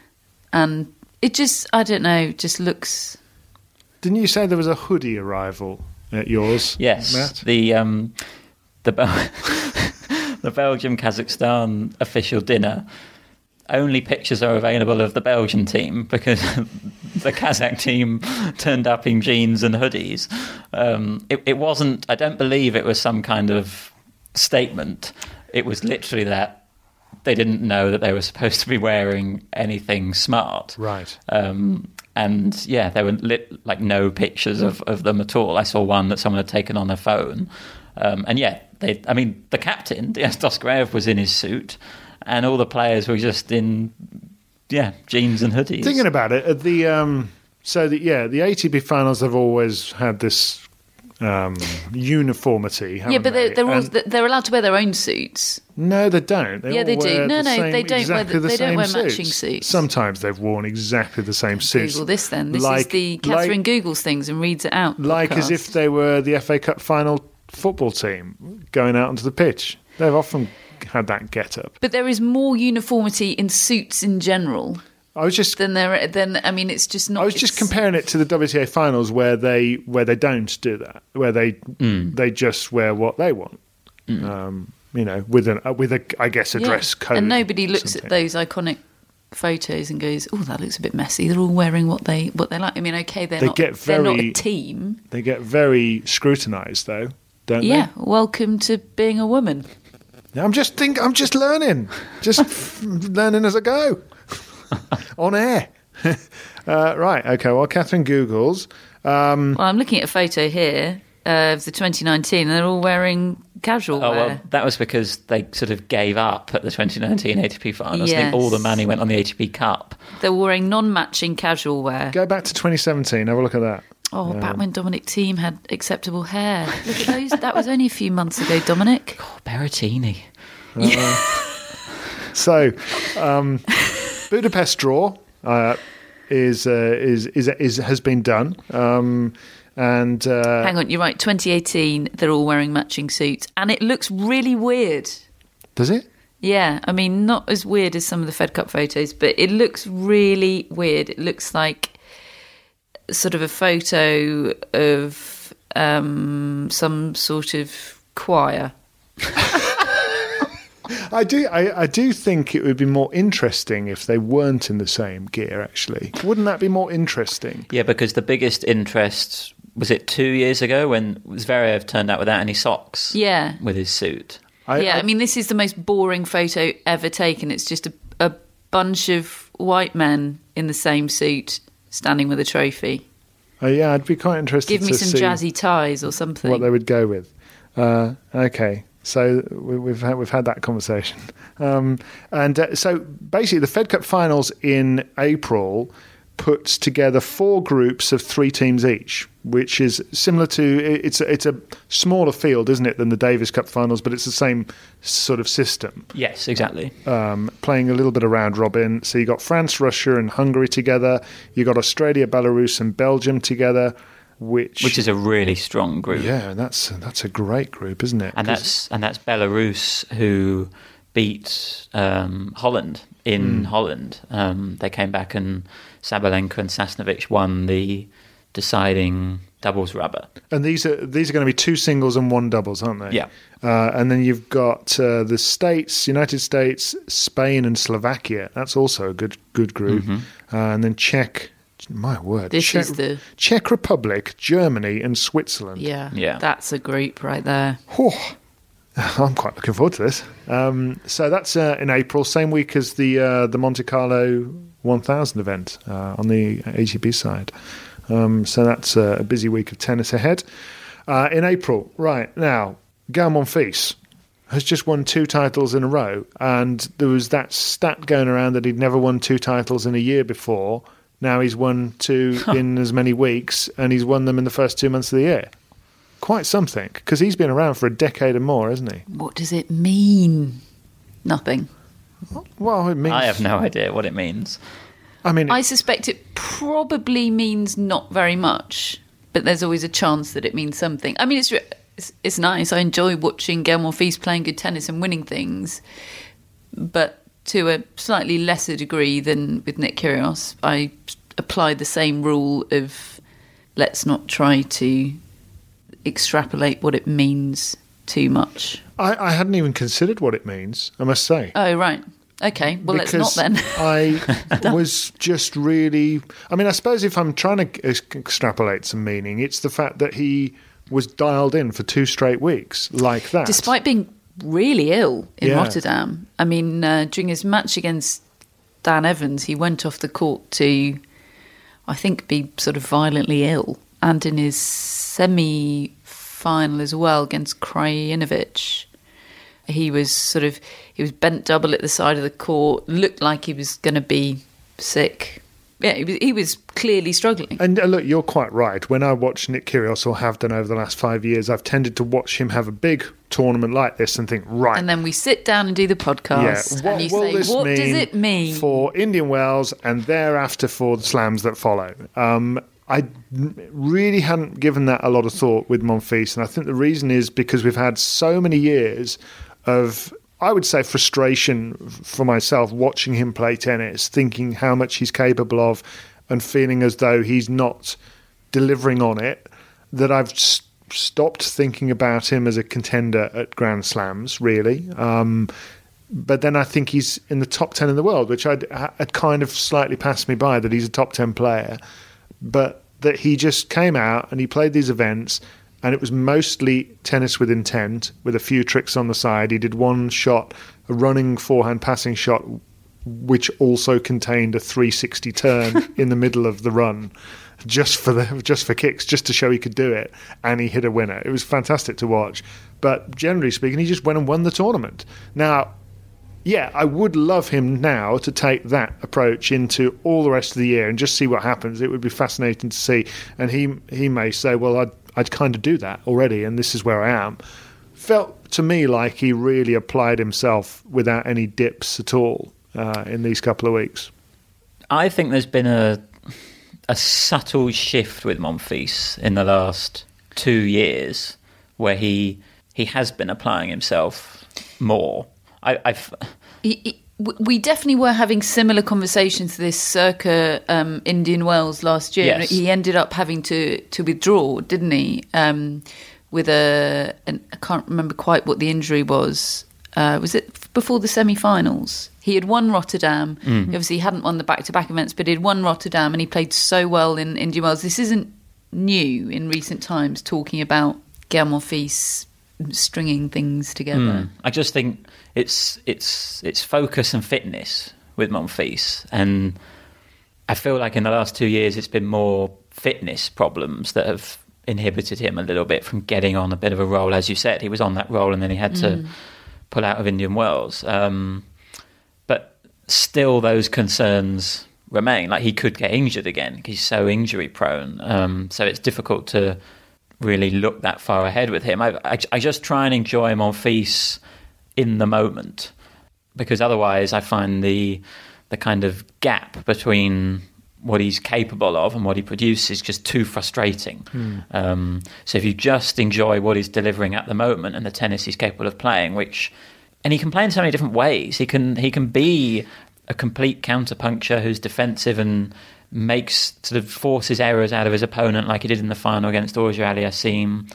And it just, I don't know, just looks... Didn't you say there was a hoodie arrival at yours? Yes, Matt? the um, the Bel- the Belgium Kazakhstan official dinner. Only pictures are available of the Belgian team because the Kazakh team turned up in jeans and hoodies. Um, it, it wasn't. I don't believe it was some kind of statement. It was literally that they didn't know that they were supposed to be wearing anything smart. Right. Um, and yeah, there were lit, like no pictures of, of them at all. I saw one that someone had taken on their phone. Um, and yeah, they. I mean, the captain, Diaz Doskrev, was in his suit. And all the players were just in, yeah, jeans and hoodies. Thinking about it, at the um, so that yeah, the A T P finals have always had this um, uniformity. Haven't Yeah, but they? they're, they're, all, And- they're allowed to wear their own suits. no, they don't. They Yeah, all they do. wear No, the no, same- they don't wear exactly the- the they don't same wear matching suits. Sometimes they've worn exactly the same suits. Google this then. This is Like- the Catherine like- Googles things and reads it out. like as podcast. if they were the F A Cup final football team going out onto the pitch. They've often had that get up. But there is more uniformity in suits in general I was just than there. Than I mean, it's just not. I was just it's- comparing it to the W T A finals where they where they don't do that, where they Mm. they just wear what they want. Um, you know, with an uh, with a I guess a Yeah. dress code. and nobody or looks something. at those iconic photos and goes, "Oh, that looks a bit messy." They're all wearing what they what they like. I mean, okay, they're They not get they're not a very- team. They get very scrutinised, though, don't Yeah, welcome to being a woman. they? I'm just think I'm just learning, just learning as I go on air. uh, right, okay. Well, Catherine Googles. Um, Well, I'm looking at a photo here uh, of the twenty nineteen, and they're all wearing casual Oh, wear. well, that was because they sort of gave up at the twenty nineteen A T P finals. I think all the Yes. money went on the A T P Cup. They're wearing non-matching casual wear. go back to twenty seventeen. Have a look at that. Oh, back when Dominic Thiem had acceptable hair. Look at those. That was only a few months ago, Dominic. Oh, Berrettini. So, um, Budapest draw uh, is, uh, is is is has been done, um, and uh, Hang on, you're right. twenty eighteen, they're all wearing matching suits, and it looks really weird. does it? Yeah, I mean, not as weird as some of the Fed Cup photos, but it looks really weird. It looks like sort of a photo of um, some sort of choir. I do. I, I do think it would be more interesting if they weren't in the same gear. Actually, wouldn't that be more interesting? Yeah, because the biggest interest, was it two years ago when Zverev turned out without any socks Yeah. with his suit? I, yeah, I, I mean, this is the most boring photo ever taken. It's just a, a bunch of white men in the same suit standing with a trophy. uh, yeah, I'd be quite interested Give me to some see jazzy ties or something. what they would go with. Uh, okay, so we, we've had, we've had that conversation, um, and uh, so basically the Fed Cup finals in April puts together four groups of three teams each, which is similar to it's a, it's a smaller field, isn't it, than the Davis Cup finals, but it's the same sort of system. Yes, exactly. Um, playing a little bit of round robin. So you got France, Russia, and Hungary together. You got Australia, Belarus, and Belgium together, which Which is a really strong group. yeah, that's that's a great group, isn't it? And 'Cause- that's and that's Belarus who beat um, Holland in Mm. Holland. Um, they came back and Sabalenka and Sasnovich won the deciding doubles rubber. and these are these are going to be two singles and one doubles, aren't they? Yeah. Uh, and then you've got uh, the States, United States, Spain, and Slovakia. That's also a good good group. Mm-hmm. Uh, and then Czech. My word. This Czech, is the- Czech Republic, Germany, and Switzerland. Yeah, Yeah. that's a group right there. Whew. I'm quite looking forward to this. Um, so that's uh, in April, same week as the uh, the Monte Carlo one thousand event uh, on the A T P side. Um, so that's uh, a busy week of tennis ahead. Uh, in April, right now, Gael Monfils has just won two titles in a row, and there was that stat going around that he'd never won two titles in a year before. Now he's won two in as many weeks, and he's won them in the first two months of the year. quite something, because he's been around for a decade and more, hasn't he? What does it mean? Nothing. Well, it means... I have no idea what it means. I mean... I suspect it probably means not very much, but there's always a chance that it means something. I mean, it's it's, it's nice. I enjoy watching Gael Monfils playing good tennis and winning things, but to a slightly lesser degree than with Nick Kyrgios, I apply the same rule of let's not try to extrapolate what it means too much. I, I hadn't even considered what it means, I must say. Oh, right. Okay, well, because let's not then. I was just really... I mean, I suppose if I'm trying to ex- extrapolate some meaning, it's the fact that he was dialed in for two straight weeks like that. Despite being really ill in Yeah. Rotterdam. I mean, uh, during his match against Dan Evans, he went off the court to, I think, be sort of violently ill. And in his semi-final as well against Krajinovic, he was sort of, he was bent double at the side of the court, looked like he was going to be sick. Yeah, he was, he was clearly struggling. And uh, look, you're quite right. When I watch Nick Kyrgios, or have done over the last five years, I've tended to watch him have a big tournament like this and think, right. And then we sit down and do the podcast, yeah, what and you will say, this what mean does it mean? for Indian Wells and thereafter for the slams that follow? Um, I really hadn't given that a lot of thought with Monfils, and I think the reason is because we've had so many years of, I would say, frustration for myself watching him play tennis, thinking how much he's capable of and feeling as though he's not delivering on it, that I've s- stopped thinking about him as a contender at Grand Slams, really. Um, but then I think he's in the top ten in the world, which I'd, had kind of slightly passed me by, that he's a top ten player. But that he just came out and he played these events, and it was mostly tennis with intent, with a few tricks on the side. He did one shot, a running forehand passing shot, which also contained a three sixty turn in the middle of the run, just for the just for kicks, just to show he could do it, and he hit a winner. It was fantastic to watch. But generally speaking, he just went and won the tournament. Now, yeah, I would love him now to take that approach into all the rest of the year and just see what happens. It would be fascinating to see. And he he may say, well, I'd, I'd kind of do that already, and this is where I am. Felt to me like he really applied himself without any dips at all uh, in these couple of weeks. I think there's been a a subtle shift with Monfils in the last two years where he he has been applying himself more. I, I've... He, he, we definitely were having similar conversations to this circa um, Indian Wells last year. Yes. He ended up having to, to withdraw, didn't he? Um, with a, an, I can't remember quite what the injury was. Uh, was it before the semi-finals? He had won Rotterdam. Mm. He obviously hadn't won the back-to-back events, but he'd won Rotterdam and he played so well in Indian Wells. This isn't new in recent times, talking about Gael Monfils stringing things together. Mm. I just think it's it's it's focus and fitness with Monfils, and I feel like in the last two years it's been more fitness problems that have inhibited him a little bit from getting on a bit of a roll. As you said, he was on that roll and then he had to Mm. pull out of Indian Wells. Um, but still, those concerns remain. Like, he could get injured again. He's so injury prone. Um, so it's difficult to really look that far ahead with him. I, I, I just try and enjoy Monfils in the moment, because otherwise I find the the kind of gap between what he's capable of and what he produces just too frustrating. Mm. Um, so if you just enjoy what he's delivering at the moment and the tennis he's capable of playing, which, and he can play in so many different ways. He can he can be a complete counterpuncture who's defensive and makes sort of forces errors out of his opponent, like he did in the final against Auger Aliassime,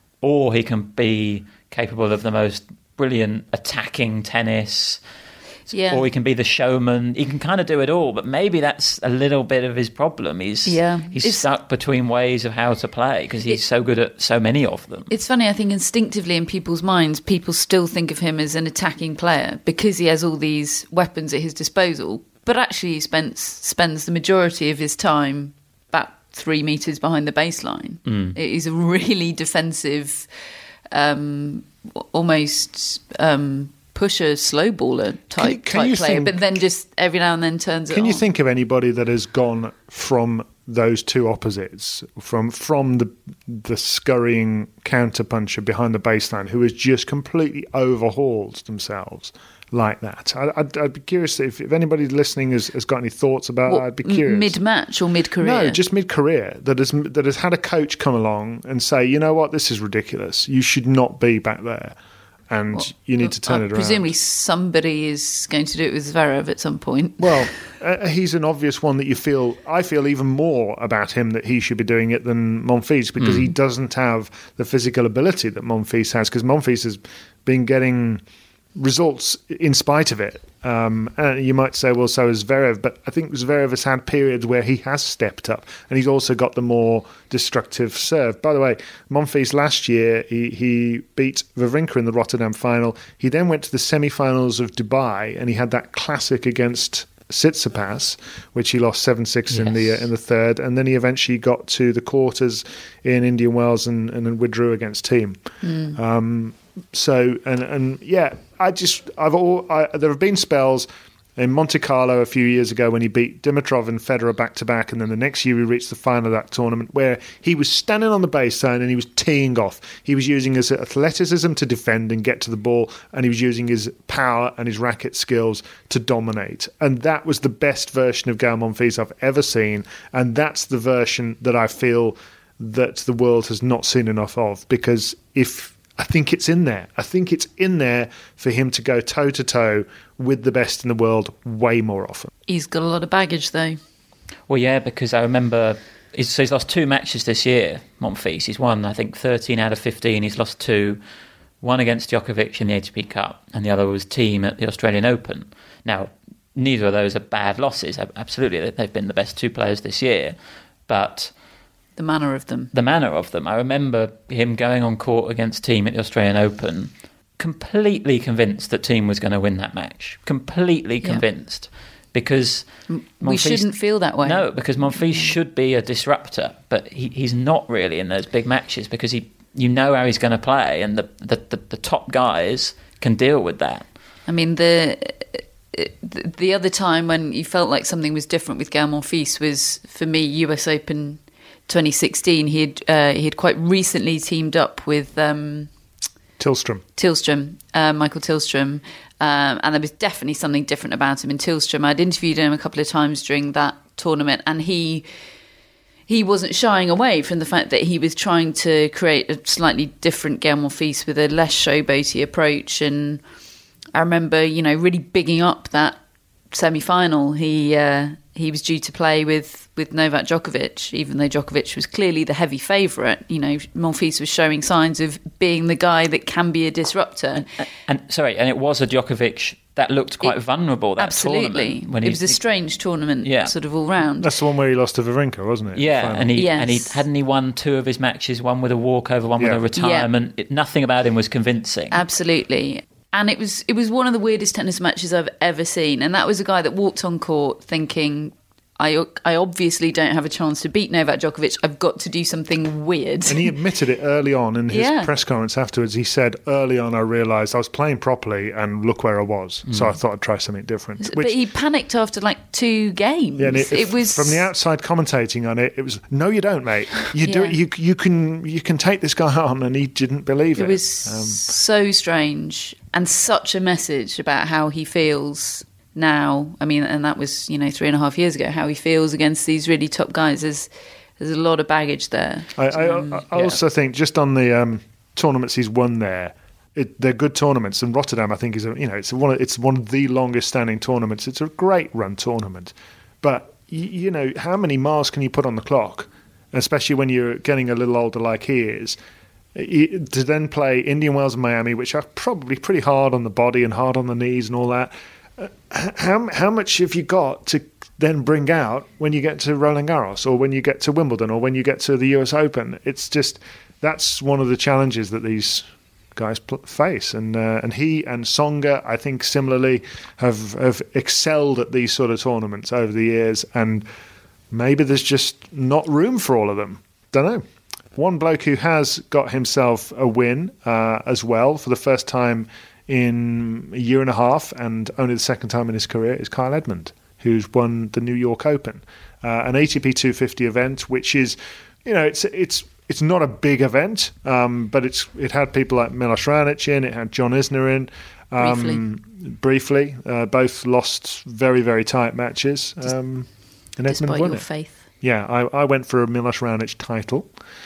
or he can be capable of the most brilliant attacking tennis. Yeah. Or he can be the showman. He can kind of do it all, but maybe that's a little bit of his problem. He's yeah. he's it's, stuck between ways of how to play because he's it, so good at so many of them. It's funny, I think instinctively in people's minds, people still think of him as an attacking player because he has all these weapons at his disposal, but actually he spends, spends the majority of his time about three metres behind the baseline. Mm. He's a really defensive, um, almost... Um, pusher, slow baller type, can, can type player, think, but then just every now and then turns it Can on. you think of anybody that has gone from those two opposites from from the the scurrying counterpuncher behind the baseline who has just completely overhauled themselves like that. I, I'd, I'd be curious if, if anybody listening has, has got any thoughts about What, it. I'd be curious. Mid-match or mid-career? No, just mid-career. That has that has had a coach come along and say, you know what, this is ridiculous. You should not be back there, and Well, you need to turn uh, it around. Presumably somebody is going to do it with Zverev at some point. Well, uh, he's an obvious one that you feel. I feel even more about him that he should be doing it than Monfils because Hmm. he doesn't have the physical ability that Monfils has. Because Monfils has been getting results in spite of it. Um, and you might say, well, so has Zverev, but I think Zverev has had periods where he has stepped up, and he's also got the more destructive serve. By the way, Monfils last year, he, he beat Wawrinka in the Rotterdam final. He then went to the semi-finals of Dubai, and he had that classic against Tsitsipas, which he lost seven six in the Yes. uh, in the third, and then he eventually got to the quarters in Indian Wells and, and then withdrew against Thiem. Um, so and and yeah, I just I've all I, there have been spells in Monte Carlo a few years ago when he beat Dimitrov and Federer back to back, and then the next year he reached the final of that tournament where he was standing on the baseline and he was teeing off. He was using his athleticism to defend and get to the ball, and he was using his power and his racket skills to dominate. And that was the best version of Gael Monfils I've ever seen, and that's the version that I feel that the world has not seen enough of, because if I think it's in there. I think it's in there for him to go toe-to-toe with the best in the world way more often. He's got a lot of baggage, though. Well, yeah, because I remember he's, so he's lost two matches this year, Monfils. He's won, I think, thirteen out of fifteen. He's lost two. One against Djokovic in the A T P Cup, and the other was Thiem at the Australian Open. Now, neither of those are bad losses. Absolutely, they've been the best two players this year. But The manner of them. the manner of them. I remember him going on court against Thiem at the Australian Open, completely convinced that Thiem was going to win that match. Completely Yeah. convinced. Because We Monfils- shouldn't feel that way. No, because Monfils should be a disruptor, but he, he's not really in those big matches because he, you know how he's going to play, and the, the, the, the top guys can deal with that. I mean, the the the other time when you felt like something was different with Gael Monfils was, for me, U S Open twenty sixteen. He had uh, he had quite recently teamed up with um, Tillstrom. Tillstrom, uh, Michael Tillstrom, um, and there was definitely something different about him in Tillstrom. I'd interviewed him a couple of times during that tournament, and he he wasn't shying away from the fact that he was trying to create a slightly different Gael Monfils with a less showboaty approach. And I remember, you know, really bigging up that semi-final. He uh, he was due to play with, with Novak Djokovic, even though Djokovic was clearly the heavy favourite. You know, Monfils was showing signs of being the guy that can be a disruptor. And sorry, and it was a Djokovic that looked quite It- vulnerable that Absolutely. tournament. When it he, was a strange tournament, Yeah. sort of all round. That's the one where he lost to Wawrinka, wasn't it? Yeah, Final. and he Yes. and he hadn't he won two of his matches, one with a walkover, one Yeah. with a retirement. It, nothing about him was convincing. Absolutely. And it was it was one of the weirdest tennis matches I've ever seen. And that was a guy that walked on court thinking, I, I obviously don't have a chance to beat Novak Djokovic. I've got to do something weird. And he admitted it early on in his Yeah. press conference afterwards. He said, early on, I realised I was playing properly and look where I was. So I thought I'd try something different. but he panicked after like two games. Yeah, and it, it was from the outside commentating on it. It was no, you don't, mate. You do Yeah. it. You you can you can take this guy on, and he didn't believe it. It was Um, so strange and such a message about how he feels now. I mean, and that was, you know, three and a half years ago, how he feels against these really top guys. There's, there's a lot of baggage there. I, I, Um, I I also think just on the um, tournaments he's won there, it, they're good tournaments. And Rotterdam, I think, is a, you know it's one of, it's one of the longest standing tournaments. It's a great run tournament, but you, you know how many miles can you put on the clock, especially when you're getting a little older like he is. You- To then play Indian Wells and Miami, which are probably pretty hard on the body and hard on the knees and all that. Uh, how how much have you got to then bring out when you get to Roland Garros or when you get to Wimbledon or when you get to the U S Open? It's just that's one of the challenges that these guys pl- face, and uh, and he and Tsonga, I think, similarly have have excelled at these sort of tournaments over the years, and maybe there's just not room for all of them. Don't know. One bloke who has got himself a win uh, as well for the first time in a year and a half, and only the second time in his career, is Kyle Edmund. who's won the New York Open, uh, an A T P two fifty event, which is, you know, it's it's it's not a big event, um, but it's it had people like Milos Raonic in, it had John Isner in. Um, briefly, briefly uh, both lost very, very tight matches. Um, and Edmund Despite won your it. faith. Yeah, I, I went for a Milos Raonic title.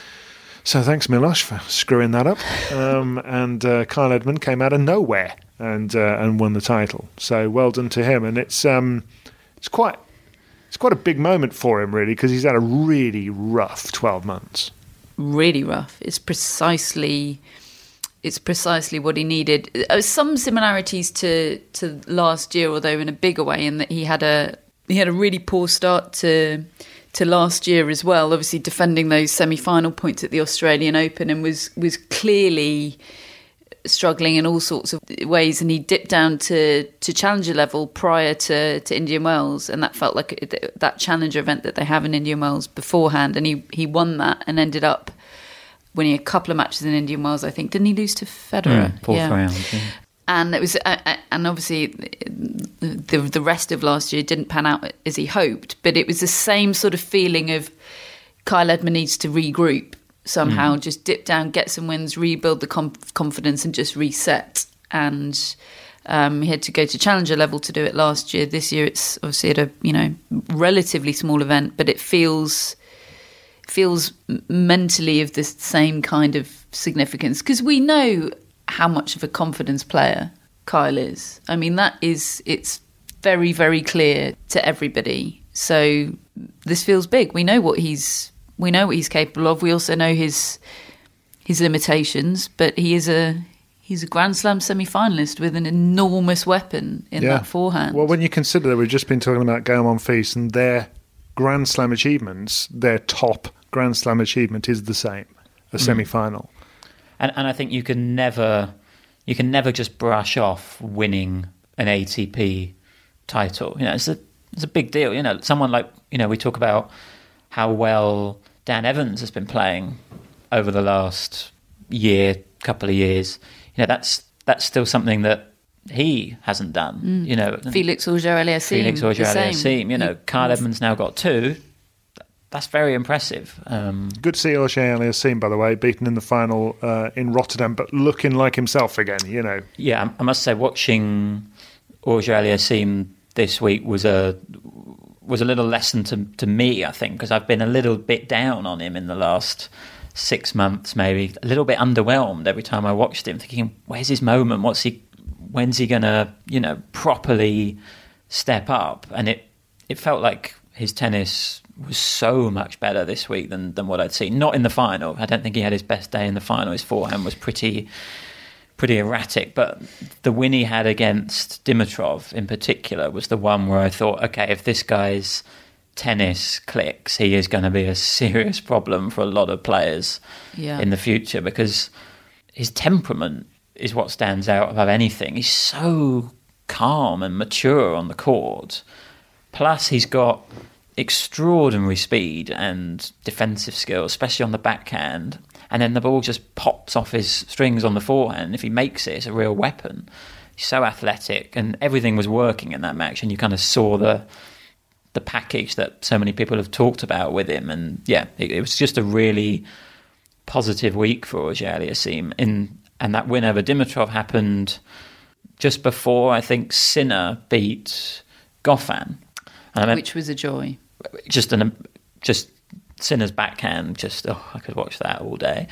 So thanks, Milos, for screwing that up. Um, and uh, Kyle Edmund came out of nowhere and uh, and won the title. So well done to him. And it's um it's quite it's quite a big moment for him, really, because he's had a really rough twelve months. Really rough. It's precisely. It's precisely what he needed. Uh, some similarities to, to last year, although in a bigger way, in that he had a he had a really poor start to to last year as well. Obviously, defending those semi-final points at the Australian Open, and was was clearly struggling in all sorts of ways. And he dipped down to, to challenger level prior to, to Indian Wells, and that felt like that challenger event that they have in Indian Wells beforehand. And he he won that and ended up winning a couple of matches in Indian Wells, I think. Didn't he lose to Federer? Mm, fourth yeah. round. Yeah. And it was, uh, and obviously, the the rest of last year didn't pan out as he hoped. But it was the same sort of feeling of Kyle Edmund needs to regroup somehow, mm. just dip down, get some wins, rebuild the com- confidence, and just reset. And um, he had to go to challenger level to do it last year. This year, it's obviously at a you know relatively small event, but it feels. feels mentally of the same kind of significance, because we know how much of a confidence player Kyle is. I mean, that is, it's very, very clear to everybody. So this feels big. We know what he's, we know what he's capable of. We also know his, his limitations, but he is a, he's a Grand Slam semi-finalist with an enormous weapon in yeah. that forehand. Well, when you consider that we've just been talking about Gaël Monfils and their Grand Slam achievements, their top Grand Slam achievement is the same, a semi-final. And, and I think you can never, you can never just brush off winning an A T P title. You know, it's a it's a big deal. You know, someone like you know we talk about how well Dan Evans has been playing over the last year, couple of years. You know, that's that's still something that he hasn't done. Mm. You know, Felix Auger-Aliassime. Felix Auger-Aliassime. You know, Kyle Edmund's now got two. That's very impressive. Um, Good to see Auger-Aliassime, by the way, beaten in the final uh, in Rotterdam, but looking like himself again, you know. Yeah, I must say, watching Auger-Aliassime this week was a was a little lesson to, to me, I think, because I've been a little bit down on him in the last six months, maybe. A little bit underwhelmed every time I watched him, thinking, where's his moment? What's he? When's he going to, you know, properly step up? And it, it felt like his tennis was so much better this week than, than what I'd seen. Not in the final. I don't think he had his best day in the final. His forehand was pretty pretty erratic. But the win he had against Dimitrov in particular was the one where I thought, okay, if this guy's tennis clicks, he is going to be a serious problem for a lot of players yeah. in the future, because his temperament is what stands out above anything. He's so calm and mature on the court. Plus, he's got extraordinary speed and defensive skills, especially on the backhand. And then the ball just pops off his strings on the forehand. If he makes it, it's a real weapon. He's so athletic, and everything was working in that match. And you kind of saw the the package that so many people have talked about with him. And yeah, it, it was just a really positive week for Auger-Aliassime. In and that win over Dimitrov happened just before, I think, Sinner beat Goffin. And I mean, which was a joy. Just an just Sinner's backhand. Just oh, I could watch that all day.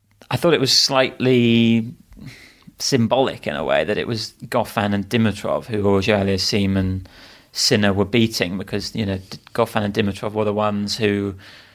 I thought it was slightly symbolic in a way that it was Goffin and Dimitrov who Auger-Aliassime and Sinner were beating, because you know Goffin and Dimitrov were the ones who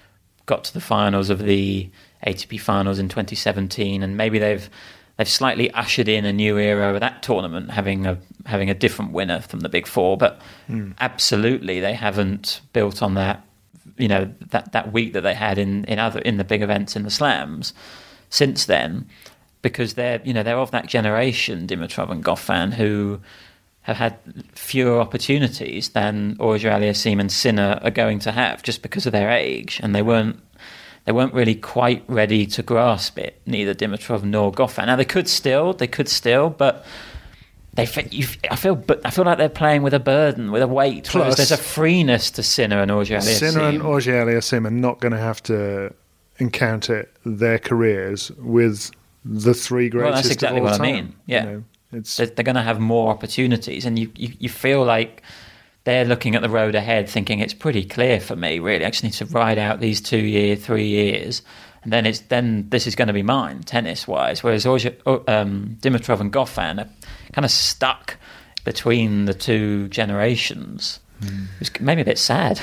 got to the finals of the A T P finals in twenty seventeen, and maybe they've they've slightly ushered in a new era of that tournament, having a having a different winner from the Big Four. But mm. absolutely, they haven't built on that, you know, that, that week that they had in, in other in the big events in the slams since then, because they're you know they're of that generation, Dimitrov and Goffin, who have had fewer opportunities than Auger-Aliassime and Sinner are going to have, just because of their age, and they weren't. They weren't really quite ready to grasp it, neither Dimitrov nor Goffin. Now, they could still, they could still, but they you, I feel but I feel like they're playing with a burden, with a weight. Plus, whereas there's a freeness to Sinner and Auger-Aliassime. Sinner and Auger-Aliassime are not going to have to encounter their careers with the three greatest well, that's exactly of all what time. I mean. Yeah, you know, it's they're, they're going to have more opportunities, and you, you you feel like they're looking at the road ahead, thinking it's pretty clear for me. Really, I just need to ride out these two year, three years. And then it's then this is going to be mine, tennis-wise. Whereas Auger, um, Dimitrov and Goffin are kind of stuck between the two generations. Mm. It's made me a bit sad.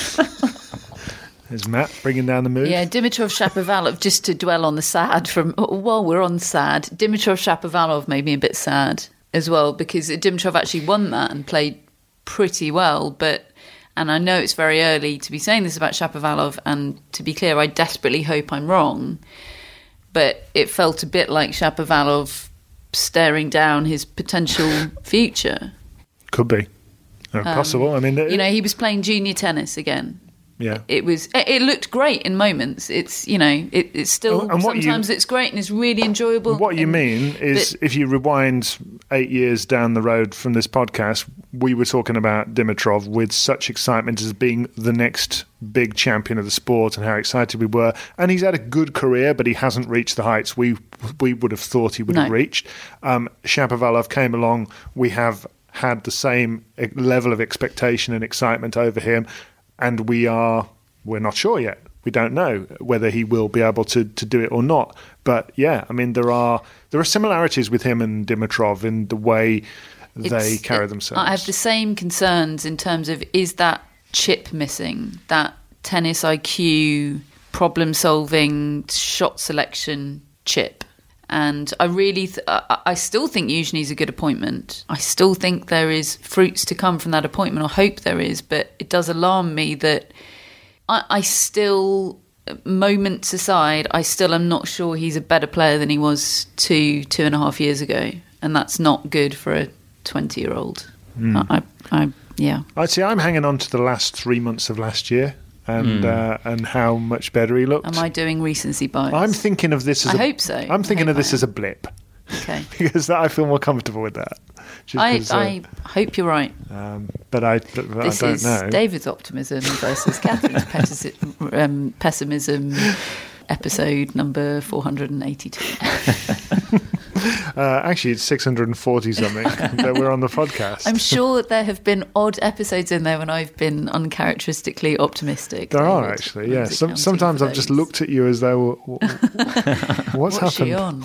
There's Matt bringing down the mood. Yeah, Dimitrov Shapovalov, just to dwell on the sad from while we're on sad, Dimitrov Shapovalov made me a bit sad as well, because Dimitrov actually won that and played pretty well, but. And I know it's very early to be saying this about Shapovalov, and to be clear, I desperately hope I'm wrong, but it felt a bit like Shapovalov staring down his potential future. Could be. Uh, um, possible. I mean, it, you know, he was playing junior tennis again. Yeah, it was. It, it looked great in moments. It's you know, it, it's still and, and sometimes you, it's great and it's really enjoyable. What you and, mean is, but, if you rewind eight years down the road from this podcast, we were talking about Dimitrov with such excitement as being the next big champion of the sport, and how excited we were. And he's had a good career, but he hasn't reached the heights we we would have thought he would no. have reached. Um, Shapovalov came along. We have had the same level of expectation and excitement over him. And we are, we're not sure yet. We don't know whether he will be able to, to do it or not. But yeah, I mean, there are there are similarities with him and Dimitrov in the way they it's, carry themselves. I have the same concerns in terms of, is that chip missing? That tennis I Q, problem solving, shot selection chip. And I really, th- I, I still think Eugénie's a good appointment. I still think there is fruits to come from that appointment, or hope there is. But it does alarm me that I, I still, moments aside, I still am not sure he's a better player than he was two, two and a half years ago. And that's not good for a twenty-year-old. Mm. I, I, I, yeah. I'd say I'm hanging on to the last three months of last year. And mm. uh, and how much better he looked. Am I doing recency bias? I'm thinking of this as I a, hope so. I'm thinking of this as a blip. Okay. Because that, I feel more comfortable with that. I, uh, I hope you're right. Um, but I, but this I don't is know. David's optimism versus Catherine's pessi- um, pessimism, episode number four hundred eighty-two. Uh, actually, it's six hundred forty something that we're on the podcast. I'm sure there have been odd episodes in there when I've been uncharacteristically optimistic. There David. are actually, yeah. Some, sometimes I've just looked at you as though, what's, what's happened? She on?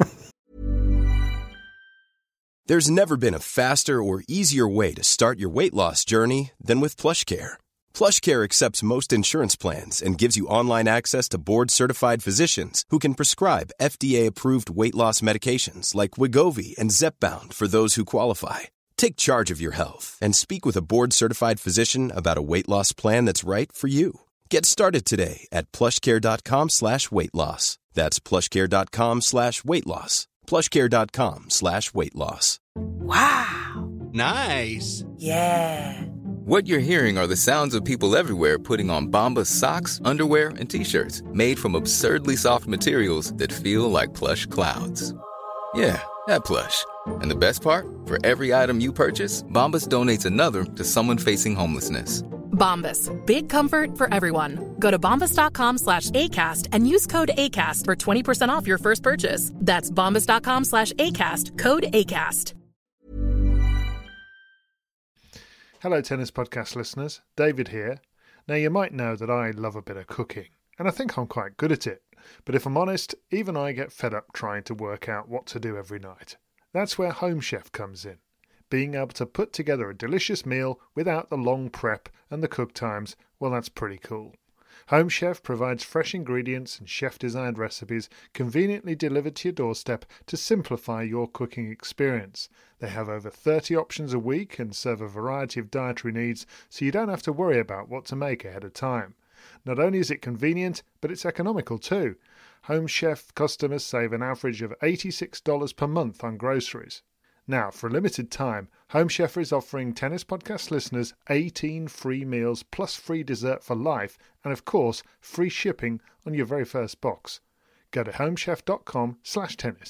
There's never been a faster or easier way to start your weight loss journey than with PlushCare. PlushCare accepts most insurance plans and gives you online access to board-certified physicians who can prescribe F D A-approved weight loss medications like Wegovy and Zepbound for those who qualify. Take charge of your health and speak with a board-certified physician about a weight loss plan that's right for you. Get started today at plushcare.com slash weight loss. That's plushcare.com slash weight loss. plushcare.com slash weight loss. Wow. Nice. Yeah. What you're hearing are the sounds of people everywhere putting on Bombas socks, underwear, and T-shirts made from absurdly soft materials that feel like plush clouds. Yeah, that plush. And the best part? For every item you purchase, Bombas donates another to someone facing homelessness. Bombas. Big comfort for everyone. Go to bombas.com slash ACAST and use code ACAST for twenty percent off your first purchase. That's bombas.com slash ACAST. Code ACAST. Hello, Tennis Podcast listeners. David here. Now, you might know that I love a bit of cooking, and I think I'm quite good at it. But if I'm honest, even I get fed up trying to work out what to do every night. That's where Home Chef comes in. Being able to put together a delicious meal without the long prep and the cook times, well, that's pretty cool. Home Chef provides fresh ingredients and chef-designed recipes conveniently delivered to your doorstep to simplify your cooking experience. They have over thirty options a week and serve a variety of dietary needs, so you don't have to worry about what to make ahead of time. Not only is it convenient, but it's economical too. Home Chef customers save an average of eighty-six dollars per month on groceries. Now, for a limited time, Home Chef is offering Tennis Podcast listeners eighteen free meals plus free dessert for life and, of course, free shipping on your very first box. Go to homechef.com slash tennis.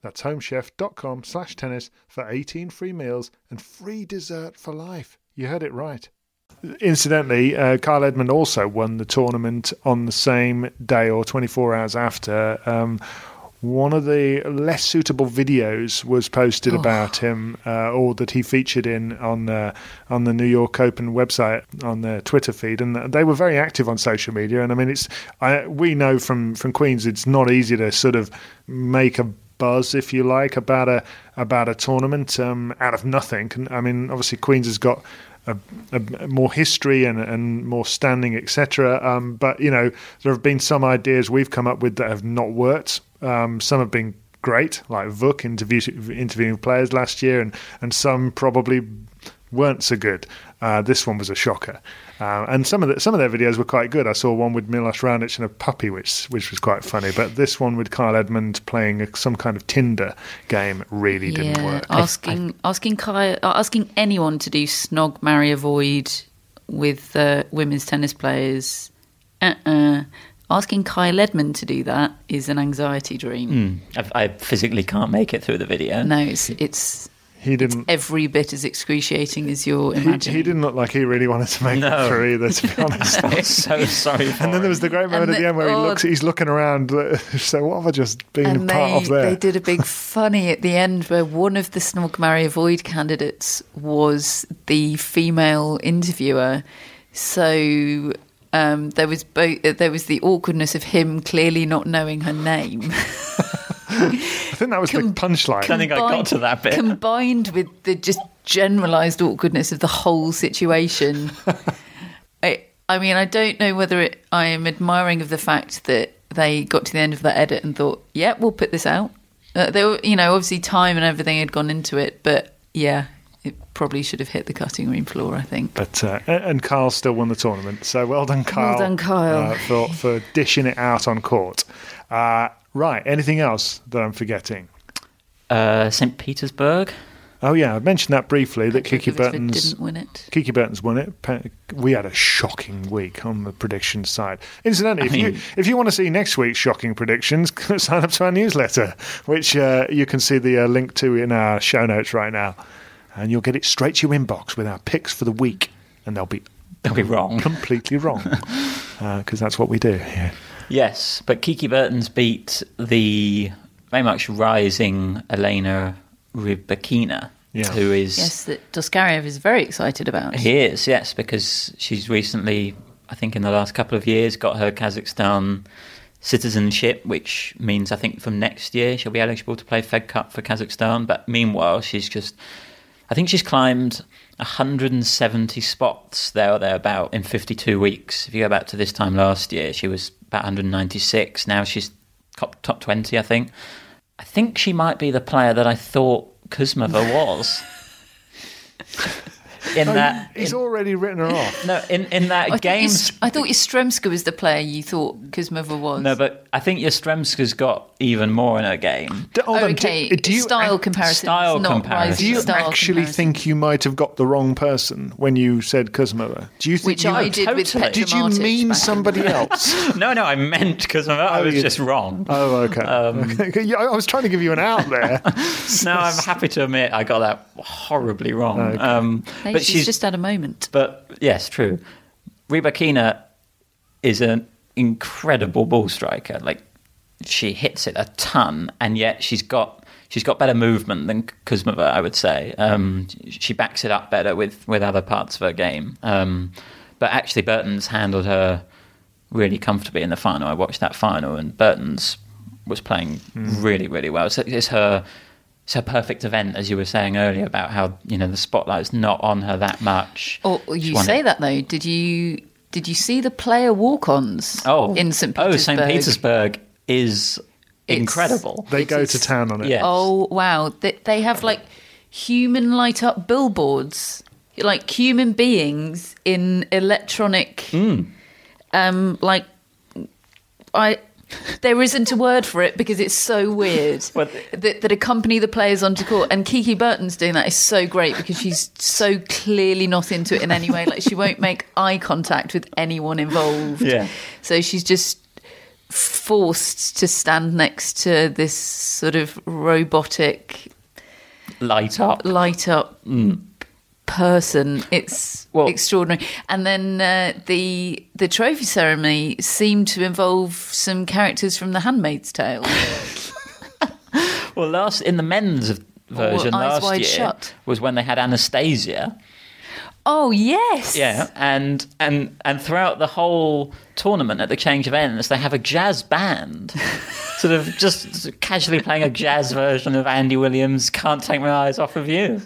That's homechef.com slash tennis for eighteen free meals and free dessert for life. You heard it right. Incidentally, uh, Kyle Edmund also won the tournament on the same day or twenty-four hours after. Um, one of the less suitable videos was posted oh. about him, uh, or that he featured in on uh, on the New York Open website on their Twitter feed, and they were very active on social media. And I mean, it's I, we know from from Queens, it's not easy to sort of make a buzz, if you like, about a about a tournament um, out of nothing. And I mean, obviously, Queens has got A, a more history and, and more standing, et cetera. Um, but you know, there have been some ideas we've come up with that have not worked. Um, some have been great, like Vuk interview, interviewing players last year, and, and some probably weren't so good. Uh, this one was a shocker, uh, and some of the, some of their videos were quite good. I saw one with Milos Raonic and a puppy, which which was quite funny. But this one with Kyle Edmund playing a, some kind of Tinder game really didn't yeah, work. Asking I, asking Kyle, uh, asking anyone to do snog, marry, avoid with uh, women's tennis players. Uh-uh. Asking Kyle Edmund to do that is an anxiety dream. Mm, I, I physically can't make it through the video. No, it's it's. He didn't. It's every bit as excruciating as you're imagining. He, he didn't look like he really wanted to make no. it through either, to be honest. I'm so sorry for And then there was the great moment the, at the end where oh, he looks, he's looking around. So what have I just been and part they, of there? They did a big funny at the end where one of the Snog, Marry, Avoid candidates was the female interviewer. So um, there was both. There was the awkwardness of him clearly not knowing her name. I think that was Com- the punchline. I think I got to that bit. Combined with the just generalised awkwardness of the whole situation. I, I mean, I don't know whether it, I am admiring of the fact that they got to the end of that edit and thought, yeah, we'll put this out. Uh, they were, you know, obviously time and everything had gone into it, but yeah, it probably should have hit the cutting room floor, I think. But uh, and Kyle still won the tournament, so well done, Kyle. Well done, Kyle. Uh, for, for dishing it out on court. Uh, right, anything else that I'm forgetting? Uh, Saint Petersburg. Oh yeah, I mentioned that briefly. That Kiki Petrovic Bertens didn't win it. Kiki Bertens won it. We had a shocking week on the prediction side. Incidentally, I if mean, you if you want to see next week's shocking predictions, sign up to our newsletter, which uh, you can see the uh, link to in our show notes right now, and you'll get it straight to your inbox with our picks for the week, and they'll be they'll be wrong, completely wrong, because uh, that's what we do. Yeah. Yes, but Kiki Bertens beat the very much rising Elena Rybakina, yeah. who is... Yes, that Doskariev is very excited about. He is, yes, because she's recently, I think in the last couple of years, got her Kazakhstan citizenship, which means I think from next year she'll be eligible to play Fed Cup for Kazakhstan. But meanwhile, she's just... I think she's climbed one hundred seventy spots there or thereabout in fifty-two weeks. If you go back to this time last year, she was about one hundred ninety-six. Now she's top, top twenty, I think. I think she might be the player that I thought Kuzmova was. In oh, that, he's in, already written her off. No, in, in that I game... Thought I thought Yastremska was the player you thought Kuzmova was. No, but I think Yastremska's got even more in her game. Do, oh, okay, do, do you, style comparison. Style not comparison. Do you style actually comparison. think you might have got the wrong person when you said Kuzmova? Do you think Which you I had, did totally. with Petra Did you Martic mean back somebody then. else? No, no, I meant Kuzmova. I Oh, was you- just wrong. Oh, okay. Um, okay. Yeah, I was trying to give you an out there. No, I'm happy to admit I got that horribly wrong. Okay. Um, Hey, but she's, she's just had a moment. But yes, true. Rybakina is an incredible ball striker. Like she hits it a ton, and yet she's got she's got better movement than Kuzmova, I would say. Um, she backs it up better with, with other parts of her game. Um, but actually, Bertens handled her really comfortably in the final. I watched that final, and Bertens was playing mm. really, really well. So it's her. It's her perfect event, as you were saying earlier, about how, you know, the spotlight's not on her that much. Oh, you say it. that though. Did you did you see the player walk-ons? Oh, in Saint Petersburg? Oh, Saint Petersburg is it's, incredible. They it go is, to town on it. Yes. Oh wow! They, they have like human light-up billboards, like human beings in electronic, mm. um, like I. There isn't a word for it because it's so weird Well, that, that accompany the players onto court. And Kiki Bertens doing that is so great because she's so clearly not into it in any way. Like she won't make eye contact with anyone involved. Yeah. So she's just forced to stand next to this sort of robotic light up, light up mm. person. It's well, extraordinary. And then uh, the the trophy ceremony seemed to involve some characters from The Handmaid's Tale. Well, last in the men's version oh, well, last year shut. was when they had Anastasia. Oh yes, yeah, and and and throughout the whole tournament at the change of ends, they have a jazz band, sort of just casually playing a jazz version of Andy Williams' "Can't Take My Eyes Off of You."